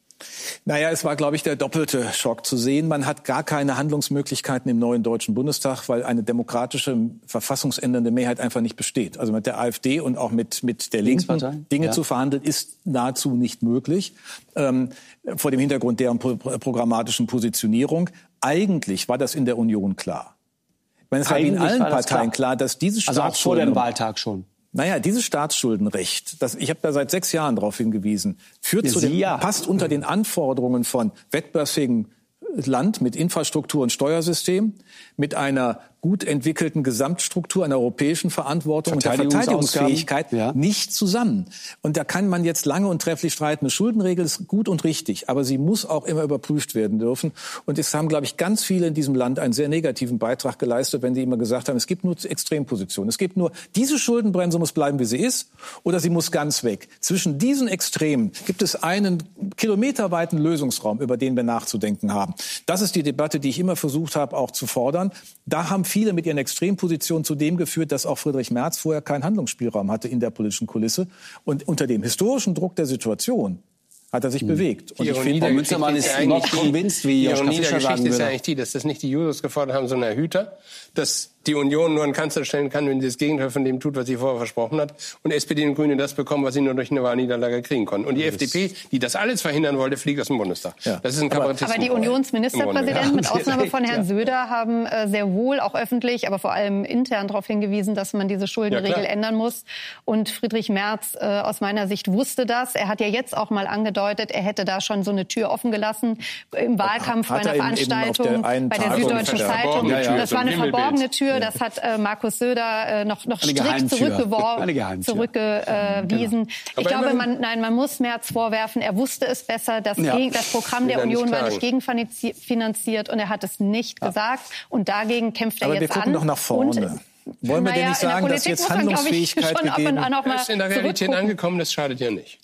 Naja, es war, glaube ich, der doppelte Schock zu sehen. Man hat gar keine Handlungsmöglichkeiten im neuen Deutschen Bundestag, weil eine demokratische, verfassungsändernde Mehrheit einfach nicht besteht. Also mit der AfD und auch mit, mit der Linken Dinge ja. zu verhandeln, ist nahezu nicht möglich. Ähm, vor dem Hintergrund deren pro- programmatischen Positionierung. Eigentlich war das in der Union klar. Ich meine, es war in allen Parteien klar. klar, dass dieses also auch vor dem Wahltag schon. Naja, dieses Staatsschuldenrecht, das, ich habe da seit sechs Jahren darauf hingewiesen, führt zu dem, ja. passt unter den Anforderungen von wettbewerbsfähigen Land mit Infrastruktur und Steuersystem, mit einer gut entwickelten Gesamtstruktur, einer europäischen Verantwortung und der Verteidigungsfähigkeit ja. nicht zusammen. Und da kann man jetzt lange und trefflich streiten. Eine Schuldenregel ist gut und richtig, aber sie muss auch immer überprüft werden dürfen. Und es haben, glaube ich, ganz viele in diesem Land einen sehr negativen Beitrag geleistet, wenn sie immer gesagt haben, es gibt nur Extrempositionen. Es gibt nur, diese Schuldenbremse muss bleiben, wie sie ist, oder sie muss ganz weg. Zwischen diesen Extremen gibt es einen kilometerweiten Lösungsraum, über den wir nachzudenken haben. Das ist die Debatte, die ich immer versucht habe, auch zu fordern. Da haben viele mit ihren Extrempositionen zu dem geführt, dass auch Friedrich Merz vorher keinen Handlungsspielraum hatte in der politischen Kulisse. Und unter dem historischen Druck der Situation hat er sich hm. bewegt. Und ich finde, Frau Münstermann ist not convinced, wie Joschka Fischer sagen würde. Die Ironie der Geschichte ist ja eigentlich die, dass das nicht die Jusos gefordert haben, sondern Herr Hüter, dass die Union nur einen Kanzler stellen kann, wenn sie das Gegenteil von dem tut, was sie vorher versprochen hat. Und S P D und Grüne das bekommen, was sie nur durch eine Wahlniederlage kriegen konnten. Und die das F D P, die das alles verhindern wollte, fliegt aus dem Bundestag. Ja. Das ist ein Kabarettismus. Aber die Unionsministerpräsidenten, mit Ausnahme von Herrn Söder, haben äh, sehr wohl auch öffentlich, aber vor allem intern darauf hingewiesen, dass man diese Schuldenregel ja, ändern muss. Und Friedrich Merz äh, aus meiner Sicht wusste das. Er hat ja jetzt auch mal angedeutet, er hätte da schon so eine Tür offen gelassen im Wahlkampf bei einer Veranstaltung bei der Süddeutschen Zeitung. Ja, ja. Das war eine verborgene Tür. Das hat äh, Markus Söder äh, noch, noch strikt zurückgeworfen, zurückgewiesen. Genau. Ich glaube, man, nein, man muss Merz vorwerfen, er wusste es besser. Das, ja. gegen, das Programm der Union war nicht gegenfinanziert und er hat es nicht ja. gesagt. Und dagegen kämpft er Aber jetzt an. Aber wir gucken doch nach vorne. Und, Wollen wir naja, denn nicht sagen, dass jetzt Handlungsfähigkeit man, gegeben ist? Ist in der Realität angekommen, das schadet ja nicht.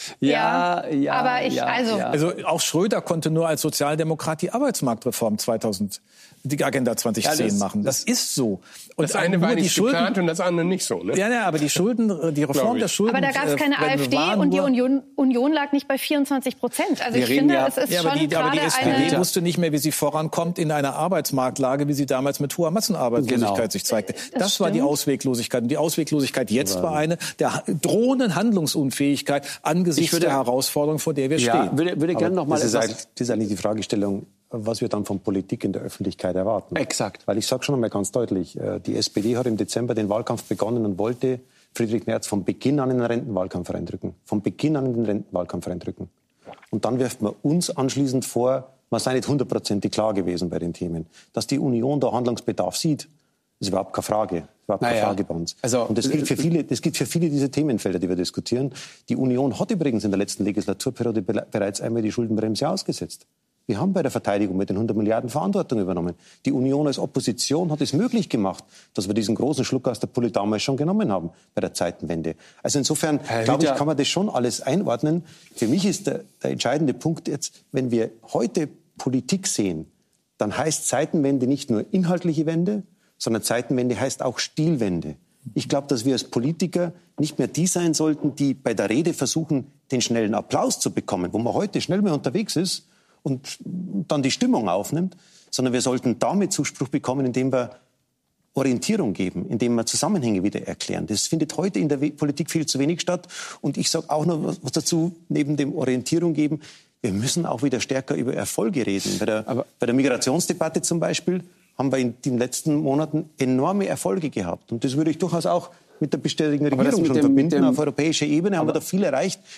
Ja, ja, ja, aber ich, ja, also, ja. also auch Schröder konnte nur als Sozialdemokrat die Arbeitsmarktreform zweitausend, die Agenda zwanzig zehn ja, das, machen. Das, das ist so. Und das eine war nicht Schulden, geplant und das andere nicht so. Ne? Ja, ja, aber die Schulden, die Reform der Schulden. Aber da gab es keine äh, AfD und die Union, Union lag nicht bei vierundzwanzig Prozent. Also ich finde, ja, es ist ja, schon aber die, aber die S P D eine wusste nicht mehr, wie sie vorankommt in einer Arbeitsmarktlage, wie sie damals mit hoher Massenarbeitslosigkeit genau. sich zeigte. Das, das war die Ausweglosigkeit. Und die Ausweglosigkeit jetzt ja. war eine der drohenden Handlungsunfähigkeit angesichts würde, der Herausforderung, vor der wir ja, stehen. Würde, würde gerne noch mal das, ist das ist eigentlich die Fragestellung, was wir dann von Politik in der Öffentlichkeit erwarten. Exakt. Weil ich sage schon einmal ganz deutlich, die S P D hat im Dezember den Wahlkampf begonnen und wollte Friedrich Merz von Beginn an in den Rentenwahlkampf reindrücken. Von Beginn an in den Rentenwahlkampf reindrücken. Und dann wirft man uns anschließend vor, man sei nicht hundertprozentig klar gewesen bei den Themen. Dass die Union da Handlungsbedarf sieht, ist überhaupt keine Frage. Überhaupt keine naja. Frage bei uns. Also, und das gilt für viele, das gilt für viele dieser Themenfelder, die wir diskutieren. Die Union hat übrigens in der letzten Legislaturperiode bereits einmal die Schuldenbremse ausgesetzt. Wir haben bei der Verteidigung mit den hundert Milliarden Verantwortung übernommen. Die Union als Opposition hat es möglich gemacht, dass wir diesen großen Schluck aus der Pulle damals schon genommen haben bei der Zeitenwende. Also insofern, glaube ich, kann man das schon alles einordnen. Für mich ist der, der entscheidende Punkt jetzt, wenn wir heute Politik sehen, dann heißt Zeitenwende nicht nur inhaltliche Wende, sondern Zeitenwende heißt auch Stilwende. Ich glaube, dass wir als Politiker nicht mehr die sein sollten, die bei der Rede versuchen, den schnellen Applaus zu bekommen, wo man heute schnell mehr unterwegs ist und dann die Stimmung aufnimmt, sondern wir sollten damit Zuspruch bekommen, indem wir Orientierung geben, indem wir Zusammenhänge wieder erklären. Das findet heute in der Politik viel zu wenig statt. Und ich sage auch noch was dazu, neben dem Orientierung geben, wir müssen auch wieder stärker über Erfolge reden. Bei der, Aber bei der Migrationsdebatte zum Beispiel haben wir in den letzten Monaten enorme Erfolge gehabt. Und das würde ich durchaus auch mit der bisherigen Regierung schon dem, verbinden. Dem, auf europäischer Ebene haben wir da viel erreicht.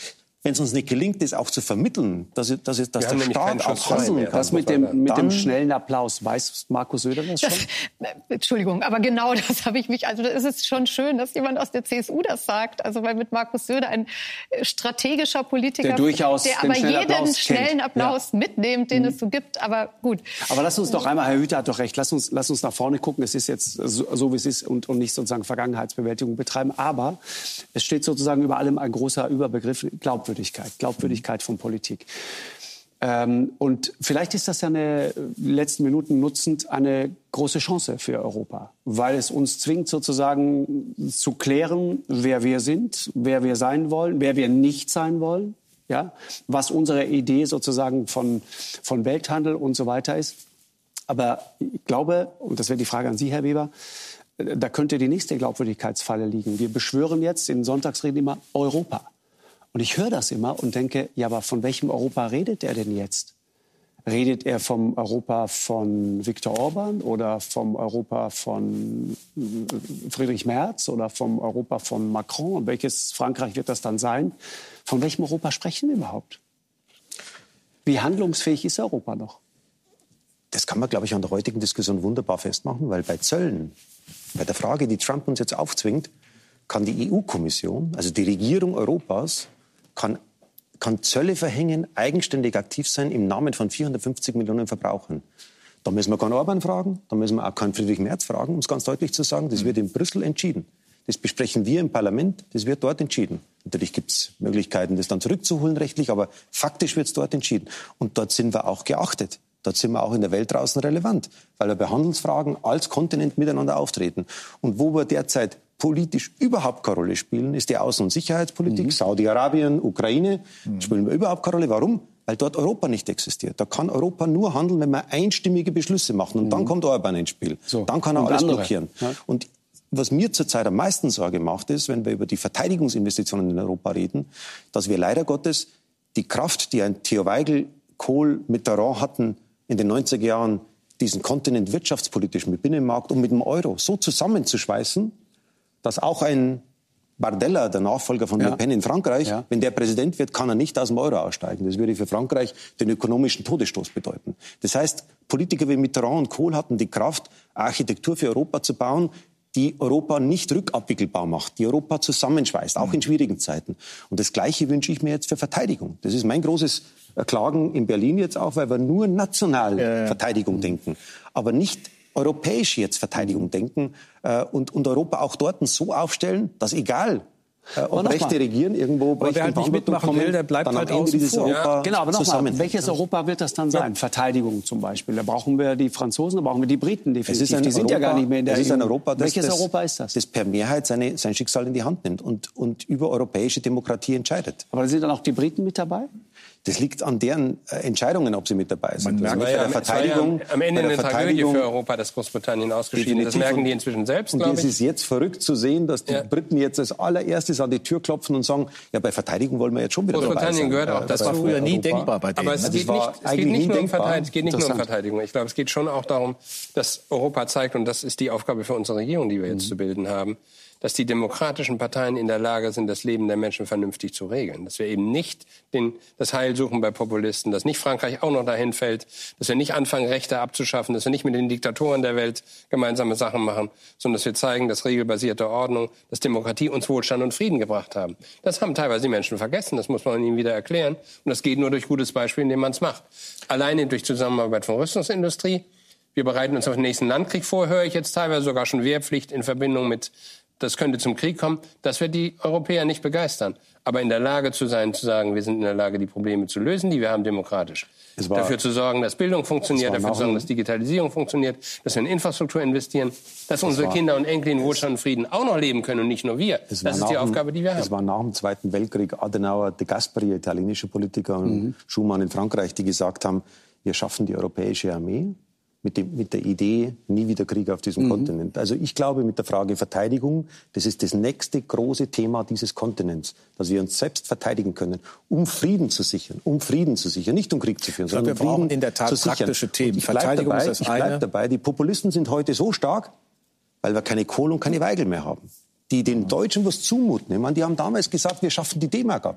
wenn es uns nicht gelingt, das auch zu vermitteln, dass, dass, dass der Staat auch handeln kann. Das mit dem, mit dem schnellen Applaus, weiß Markus Söder das schon? Das, Entschuldigung, aber genau das habe ich mich, also es ist schon schön, dass jemand aus der C S U das sagt, also weil mit Markus Söder ein strategischer Politiker, der, durchaus der aber jeden Applaus schnellen kennt. Applaus ja. mitnimmt, den mhm. es so gibt, aber gut. Aber lass uns doch einmal, Herr Hüter hat doch recht, lass uns, lass uns nach vorne gucken, es ist jetzt so, so wie es ist und, und nicht sozusagen Vergangenheitsbewältigung betreiben, aber es steht sozusagen über allem ein großer Überbegriff, Glaubwürdigkeit. Glaubwürdigkeit von Politik. Ähm, und vielleicht ist das ja eine, letzten Minuten nutzend, eine große Chance für Europa, weil es uns zwingt, sozusagen zu klären, wer wir sind, wer wir sein wollen, wer wir nicht sein wollen, ja, was unsere Idee sozusagen von, von Welthandel und so weiter ist. Aber ich glaube, und das wäre die Frage an Sie, Herr Weber, da könnte die nächste Glaubwürdigkeitsfalle liegen. Wir beschwören jetzt in Sonntagsreden immer Europa. Und ich höre das immer und denke, ja, aber von welchem Europa redet er denn jetzt? Redet er vom Europa von Viktor Orban oder vom Europa von Friedrich Merz oder vom Europa von Macron? Und welches Frankreich wird das dann sein? Von welchem Europa sprechen wir überhaupt? Wie handlungsfähig ist Europa noch? Das kann man, glaube ich, an der heutigen Diskussion wunderbar festmachen, weil bei Zöllen, bei der Frage, die Trump uns jetzt aufzwingt, kann die E U-Kommission, also die Regierung Europas, kann, kann Zölle verhängen, eigenständig aktiv sein im Namen von vierhundertfünfzig Millionen Verbrauchern. Da müssen wir keinen Orban fragen, da müssen wir auch keinen Friedrich Merz fragen, um es ganz deutlich zu sagen. Das wird in Brüssel entschieden. Das besprechen wir im Parlament, das wird dort entschieden. Natürlich gibt es Möglichkeiten, das dann zurückzuholen rechtlich, aber faktisch wird es dort entschieden. Und dort sind wir auch geachtet. Dort sind wir auch in der Welt draußen relevant, weil wir bei Handelsfragen als Kontinent miteinander auftreten. Und wo wir derzeit politisch überhaupt keine Rolle spielen, ist die Außen- und Sicherheitspolitik. Mhm. Saudi-Arabien, Ukraine mhm. spielen wir überhaupt keine Rolle. Warum? Weil dort Europa nicht existiert. Da kann Europa nur handeln, wenn wir einstimmige Beschlüsse machen. Und mhm. dann kommt Orban ins Spiel. So. Dann kann er und alles andere. blockieren. Ja. Und was mir zurzeit am meisten Sorge macht, ist, wenn wir über die Verteidigungsinvestitionen in Europa reden, dass wir leider Gottes die Kraft, die ein Theo Weigel, Kohl, Mitterrand hatten in den neunziger Jahren, diesen Kontinent wirtschaftspolitisch mit Binnenmarkt und mit dem Euro so zusammenzuschweißen, dass auch ein Bardella, der Nachfolger von ja. Le Pen in Frankreich, ja. wenn der Präsident wird, kann er nicht aus dem Euro aussteigen. Das würde für Frankreich den ökonomischen Todesstoß bedeuten. Das heißt, Politiker wie Mitterrand und Kohl hatten die Kraft, Architektur für Europa zu bauen, die Europa nicht rückabwickelbar macht, die Europa zusammenschweißt, auch in schwierigen Zeiten. Und das Gleiche wünsche ich mir jetzt für Verteidigung. Das ist mein großes Klagen in Berlin jetzt auch, weil wir nur national ja, ja. Verteidigung mhm. denken, aber nicht europäisch jetzt Verteidigung denken äh, und, und Europa auch dort so aufstellen, dass egal, äh, ob Rechte regieren irgendwo bei wer halt nicht mitmachen kommen, will, der bleibt dann halt am Ende dieses vor. Europa ja, genau, aber nochmal, welches Europa wird das dann sein? Ja. Verteidigung zum Beispiel. Da brauchen wir die Franzosen, da brauchen wir die Briten definitiv. Es ist ein die sind Europa, ja gar nicht mehr in der es ist ein Europa, das, welches das, Europa ist das? Das per Mehrheit seine, sein Schicksal in die Hand nimmt und, und über europäische Demokratie entscheidet. Aber sind dann auch die Briten mit dabei? Das liegt an deren äh, Entscheidungen, ob sie mit dabei sind. Man merkt, also bei der Verteidigung, ja am Ende eine Tragödie für Europa, dass Großbritannien ausgeschieden ist. Das merken die inzwischen selbst, glaube ich. Und es ist jetzt verrückt zu sehen, dass die ja. Briten jetzt als allererstes an die Tür klopfen und sagen, ja, bei Verteidigung wollen wir jetzt schon wieder dabei sein. Großbritannien gehört auch dazu. Das war früher nie denkbar bei denen. Aber es geht nicht, es geht nicht, nur um Verteidigung, es geht nicht nur um Verteidigung. Ich glaube, es geht schon auch darum, dass Europa zeigt, und das ist die Aufgabe für unsere Regierung, die wir jetzt mhm. zu bilden haben, dass die demokratischen Parteien in der Lage sind, das Leben der Menschen vernünftig zu regeln. Dass wir eben nicht den, das Heil suchen bei Populisten, dass nicht Frankreich auch noch dahin fällt, dass wir nicht anfangen, Rechte abzuschaffen, dass wir nicht mit den Diktatoren der Welt gemeinsame Sachen machen, sondern dass wir zeigen, dass regelbasierte Ordnung, dass Demokratie uns Wohlstand und Frieden gebracht haben. Das haben teilweise die Menschen vergessen, das muss man ihnen wieder erklären. Und das geht nur durch gutes Beispiel, indem man es macht. Alleine durch Zusammenarbeit von Rüstungsindustrie. Wir bereiten uns auf den nächsten Landkrieg vor, höre ich jetzt teilweise sogar schon Wehrpflicht in Verbindung mit das könnte zum Krieg kommen, das wird die Europäer nicht begeistern. Aber in der Lage zu sein, zu sagen, wir sind in der Lage, die Probleme zu lösen, die wir haben demokratisch. War, dafür zu sorgen, dass Bildung funktioniert, dafür zu sorgen, dass Digitalisierung funktioniert, dass wir in Infrastruktur investieren, dass unsere war, Kinder und Enkel in Wohlstand und Frieden auch noch leben können und nicht nur wir. Das ist die Aufgabe, die wir haben. Es war nach dem Zweiten Weltkrieg Adenauer, De Gasperi, italienische Politiker, und mhm. Schumann in Frankreich, die gesagt haben, wir schaffen die europäische Armee. Mit, dem, mit der Idee, nie wieder Krieg auf diesem mhm. Kontinent. Also ich glaube, mit der Frage Verteidigung, das ist das nächste große Thema dieses Kontinents, dass wir uns selbst verteidigen können, um Frieden zu sichern, um Frieden zu sichern, nicht um Krieg zu führen, sondern um Frieden wir brauchen in der Tat zu sichern. Praktische Themen. Ich bleibe dabei, ich bleib dabei, die Populisten sind heute so stark, weil wir keine Kohl und keine Weigel mehr haben, die den Deutschen was zumuten. Ich meine, die haben damals gesagt, wir schaffen die D-Mark ab.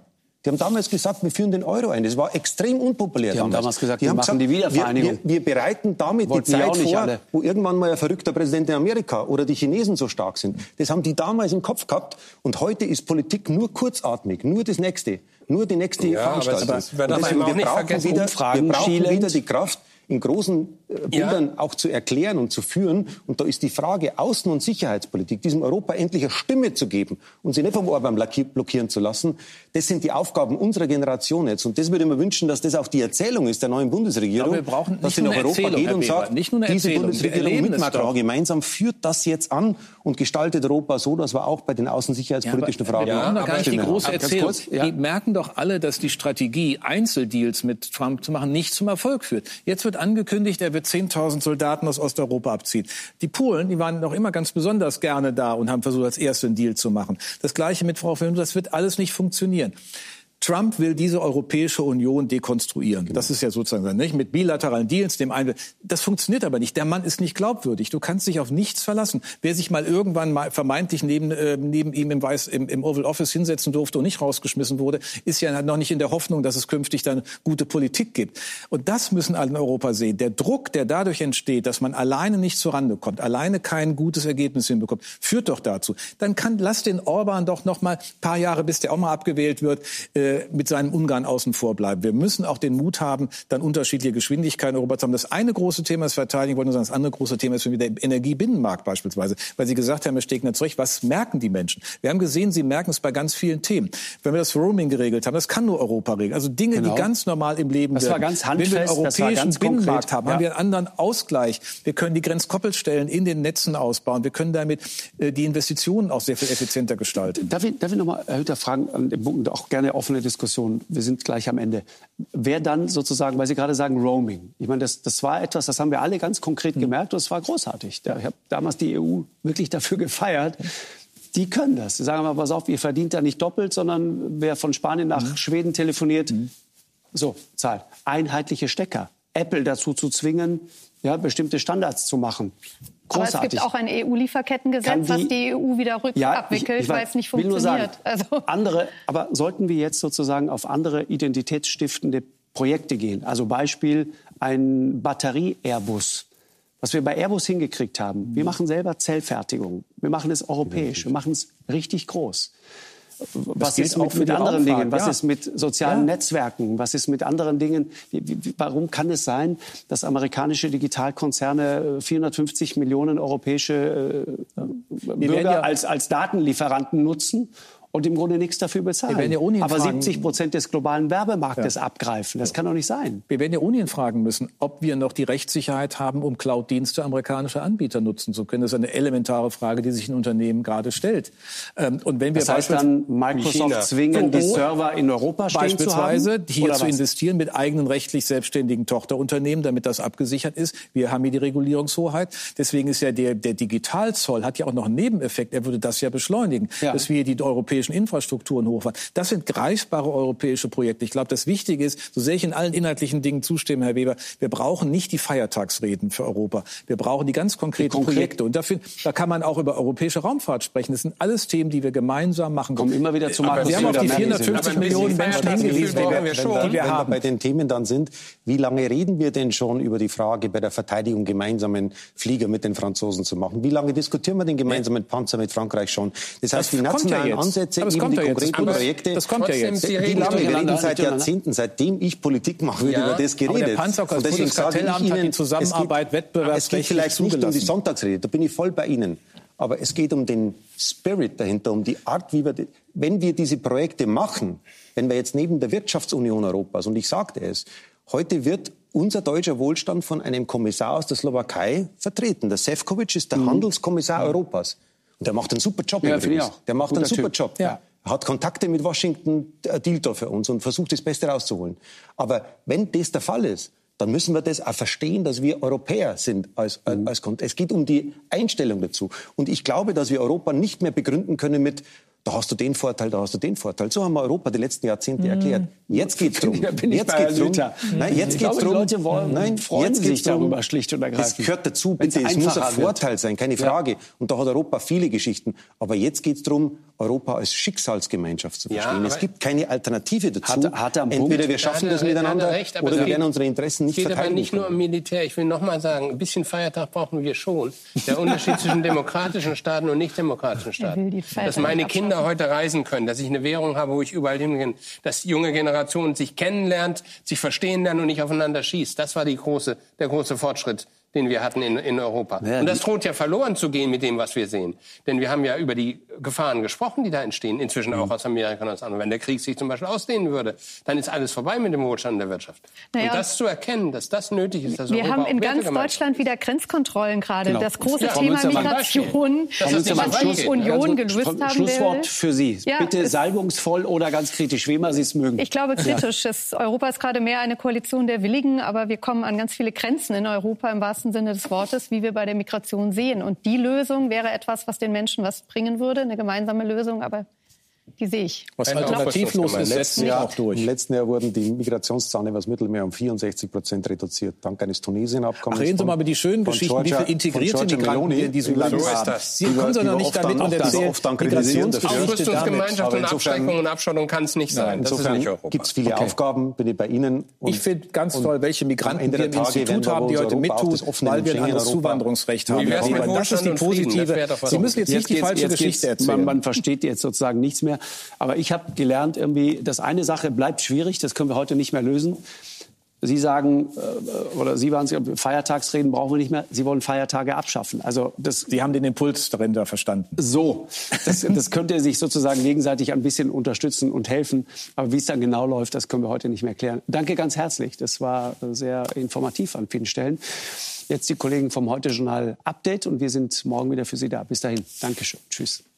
Die haben damals gesagt, wir führen den Euro ein. Das war extrem unpopulär. Die damals. haben damals gesagt, die wir haben machen gesagt, die Wiedervereinigung. Wir, wir, wir bereiten damit Wollten die Zeit auch nicht vor, alle. wo irgendwann mal ein verrückter Präsident in Amerika oder die Chinesen so stark sind. Das haben die damals im Kopf gehabt. Und heute ist Politik nur kurzatmig, nur das Nächste, nur die nächste ja, Veranstaltung. Aber das, das, das deswegen, wir, wir brauchen, wieder, wir brauchen wieder die Kraft, in großen äh, Bildern ja. auch zu erklären und zu führen. Und da ist die Frage Außen- und Sicherheitspolitik, diesem Europa endlich eine Stimme zu geben und sie nicht vom Orban blockieren zu lassen, das sind die Aufgaben unserer Generation jetzt. Und das würde ich mir wünschen, dass das auch die Erzählung ist der neuen Bundesregierung, wir brauchen nicht dass sie nach Europa Erzählung, geht und Herr Weber, sagt, nicht nur eine diese Erzählung. Bundesregierung mit Macron gemeinsam führt das jetzt an und gestaltet Europa so, dass wir auch bei den außen- und sicherheitspolitischen ja, Fragen... Wir brauchen doch gar nicht die große haben. Erzählung. Kurz, ja. Die merken doch alle, dass die Strategie, Einzeldeals mit Trump zu machen, nicht zum Erfolg führt. Jetzt wird angekündigt, er wird zehntausend Soldaten aus Osteuropa abziehen. Die Polen, die waren noch immer ganz besonders gerne da und haben versucht, als Erste einen Deal zu machen. Das Gleiche mit Frau Verhöfen, das wird alles nicht funktionieren. Trump will diese Europäische Union dekonstruieren. Genau. Das ist ja sozusagen nicht mit bilateralen Deals. Dem einen, das funktioniert aber nicht. Der Mann ist nicht glaubwürdig. Du kannst dich auf nichts verlassen. Wer sich mal irgendwann mal vermeintlich neben, äh, neben ihm im, Weiß, im, im Oval Office hinsetzen durfte und nicht rausgeschmissen wurde, ist ja noch nicht in der Hoffnung, dass es künftig dann gute Politik gibt. Und das müssen alle in Europa sehen. Der Druck, der dadurch entsteht, dass man alleine nicht zurande kommt, alleine kein gutes Ergebnis hinbekommt, führt doch dazu. Dann kann, lass den Orban doch noch mal ein paar Jahre, bis der auch mal abgewählt wird, äh, mit seinem Ungarn außen vor bleiben. Wir müssen auch den Mut haben, dann unterschiedliche Geschwindigkeiten in Europa zu haben. Das eine große Thema ist Verteidigung, ich wollte nur sagen, das andere große Thema ist für mich der Energiebinnenmarkt beispielsweise. Weil Sie gesagt haben, Herr Stegner, zu Recht, was merken die Menschen? Wir haben gesehen, sie merken es bei ganz vielen Themen. Wenn wir das Roaming geregelt haben, das kann nur Europa regeln. Also Dinge, genau. die ganz normal im Leben das war ganz handfest, wenn wir einen europäischen Binnenmarkt konkret. haben, ja. haben wir einen anderen Ausgleich. Wir können die Grenzkoppelstellen in den Netzen ausbauen. Wir können damit äh, die Investitionen auch sehr viel effizienter gestalten. Darf ich, darf ich noch mal, Herr Hütter, fragen, an dem Punkt auch gerne offene Diskussion. Wir sind gleich am Ende. Wer dann sozusagen, weil Sie gerade sagen Roaming. Ich meine, das, das war etwas, das haben wir alle ganz konkret gemerkt und es war großartig. Ich habe damals die E U wirklich dafür gefeiert. Die können das. Sie sagen mal, pass auf, ihr verdient da nicht doppelt, sondern wer von Spanien nach mhm. Schweden telefoniert, mhm. so, zahlt. Einheitliche Stecker. Apple dazu zu zwingen, ja, bestimmte Standards zu machen. Großartig. Aber es gibt auch ein E U-Lieferkettengesetz, was die E U wieder rückabwickelt, ja, weil es nicht funktioniert. Will nur sagen, also. andere, aber sollten wir jetzt sozusagen auf andere identitätsstiftende Projekte gehen? Also Beispiel ein Batterie-Airbus. Was wir bei Airbus hingekriegt haben. Wir machen selber Zellfertigung. Wir machen es europäisch. Wir machen es richtig groß. Was ist mit, mit anderen Dingen? Was ja. ist mit sozialen ja. Netzwerken? Was ist mit anderen Dingen? Wie, wie, warum kann es sein, dass amerikanische Digitalkonzerne vierhundertfünfzig Millionen europäische äh, Bürger ja als, als Datenlieferanten nutzen und im Grunde nichts dafür bezahlen? Ja aber siebzig Prozent des globalen Werbemarktes ja. abgreifen. Das kann doch nicht sein. Wir werden ja ohnehin fragen müssen, ob wir noch die Rechtssicherheit haben, um Cloud-Dienste amerikanischer Anbieter nutzen zu können. Das ist eine elementare Frage, die sich ein Unternehmen gerade stellt. Und wenn wir das heißt dann, Microsoft zwingen, die Server in Europa stehen zu haben? Beispielsweise hier zu investieren mit eigenen rechtlich selbstständigen Tochterunternehmen, damit das abgesichert ist. Wir haben hier die Regulierungshoheit. Deswegen ist ja der, der Digitalzoll, hat ja auch noch einen Nebeneffekt. Er würde das ja beschleunigen, ja. dass wir die europäischen Infrastrukturen hochfahren. Das sind greifbare europäische Projekte. Ich glaube, das Wichtige ist, so sehr ich in allen inhaltlichen Dingen zustimme, Herr Weber, wir brauchen nicht die Feiertagsreden für Europa. Wir brauchen die ganz konkreten die konkret Projekte. Und dafür, da kann man auch über europäische Raumfahrt sprechen. Das sind alles Themen, die wir gemeinsam machen. Kommen immer wieder zu Markus. Wir haben auf die vierhundertfünfzig Millionen Menschen hingewiesen, wenn wir, wir, schon. Wenn wir, wenn wir bei den Themen dann sind, wie lange reden wir denn schon über die Frage, bei der Verteidigung gemeinsamen Flieger mit den Franzosen zu machen? Wie lange diskutieren wir den gemeinsamen Panzer mit Frankreich schon? Das heißt, das die nationalen ja Ansätze, eben die konkreten Projekte, das kommt ja jetzt. Wie lange wir reden seit Jahrzehnten, seitdem ich Politik mache, wird ja. über das geredet. Aber der Panzer, das Bundeskartellamt hat die Zusammenarbeit wettbewerbsrechtlich Es geht vielleicht nicht um die Sonntagsrede, da bin ich voll bei Ihnen. Aber es geht um den Spirit dahinter, um die Art, wie wir, wenn wir diese Projekte machen, wenn wir jetzt neben der Wirtschaftsunion Europas, und ich sagte es, heute wird unser deutscher Wohlstand von einem Kommissar aus der Slowakei vertreten. Der Sefcovic ist der mhm. Handelskommissar mhm. Europas. Und der macht einen super Job. Ja, finde ich auch. Der macht Guter einen super Typ. Job. Ja. Er hat Kontakte mit Washington, äh, dealt da für uns und versucht, das Beste rauszuholen. Aber wenn das der Fall ist, dann müssen wir das auch verstehen, dass wir Europäer sind. Als, mhm. als, als, es geht um die Einstellung dazu. Und ich glaube, dass wir Europa nicht mehr begründen können mit, da hast du den Vorteil, da hast du den Vorteil. So haben wir Europa die letzten Jahrzehnte erklärt. Jetzt geht's drum. Ja, bin ich jetzt bei geht's drum. Nein, jetzt ich geht's glaube, drum. Die Leute wollen, Nein, freuen jetzt sich drum. darüber schlicht und ergreifend. Das gehört dazu, bitte. Es muss ein Vorteil wird. sein, keine Frage. Ja. Und da hat Europa viele Geschichten. Aber jetzt geht's drum, Europa als Schicksalsgemeinschaft zu verstehen. Ja, es gibt keine Alternative dazu. Hat, hat er einen Entweder Punkt. wir schaffen hat er, das miteinander recht, oder wir geht, werden unsere Interessen nicht verteidigen. Es geht aber nicht können. nur um Militär. Ich will noch mal sagen, ein bisschen Feiertag brauchen wir schon. Der Unterschied zwischen demokratischen Staaten und nicht demokratischen Staaten. Dass meine Kinder heute reisen können, dass ich eine Währung habe, wo ich überall hin kann, dass die junge Generation sich kennenlernt, sich verstehen lernt und nicht aufeinander schießt. Das war die große, der große Fortschritt, den wir hatten in, in Europa. Ja, und das droht ja verloren zu gehen mit dem, was wir sehen. Denn wir haben ja über die Gefahren gesprochen, die da entstehen, inzwischen auch aus Amerika und aus anderen. Wenn der Krieg sich zum Beispiel ausdehnen würde, dann ist alles vorbei mit dem Wohlstand der Wirtschaft. Naja, und das zu erkennen, dass das nötig ist, dass wir Europa haben in ganz Deutschland wieder Grenzkontrollen gerade. Genau. Das große Ja, Thema Migration, das was die Union gelöst haben will. Schlusswort für Sie. Ja, Bitte salbungsvoll oder ganz kritisch, wie immer Sie es mögen. Ich glaube kritisch. Ja. Es, Europa ist gerade mehr eine Koalition der Willigen, aber wir kommen an ganz viele Grenzen in Europa im wahrsten Sinne des Wortes, wie wir bei der Migration sehen. Und die Lösung wäre etwas, was den Menschen was bringen würde, eine gemeinsame Lösung, aber die sehe ich. Was alternativlos ist, setzt sich auch durch. Im letzten Jahr wurden die Migrationszahlen übers Mittelmeer um vierundsechzig Prozent reduziert, dank eines Tunesien-Abkommens. Reden Sie mal über die schönen Geschichten, wie viele integrierte Migranten wir in diesem Land haben. Sie kommen doch noch nicht damit und erzählen, Aufrüstungsgemeinschaft und Abschreckung und Abschottung kann es nicht sein. Das ist nicht Europa. Gibt es viele Aufgaben, bin ich bei Ihnen. Ich finde ganz toll, welche Migranten wir im Institut haben, die heute mittun, weil wir ein anderes Zuwanderungsrecht haben. Das ist die positive. Sie müssen jetzt nicht die falsche Geschichte erzählen. Man versteht jetzt sozusagen nichts mehr. Aber ich habe gelernt, irgendwie, dass eine Sache bleibt schwierig, das können wir heute nicht mehr lösen. Sie sagen, äh, oder Sie waren es, Feiertagsreden brauchen wir nicht mehr. Sie wollen Feiertage abschaffen. Also das, Sie haben den Impuls darin da verstanden. So, das, das könnte sich sozusagen gegenseitig ein bisschen unterstützen und helfen. Aber wie es dann genau läuft, das können wir heute nicht mehr klären. Danke ganz herzlich. Das war sehr informativ an vielen Stellen. Jetzt die Kollegen vom Heute-Journal Update und wir sind morgen wieder für Sie da. Bis dahin. Dankeschön. Tschüss.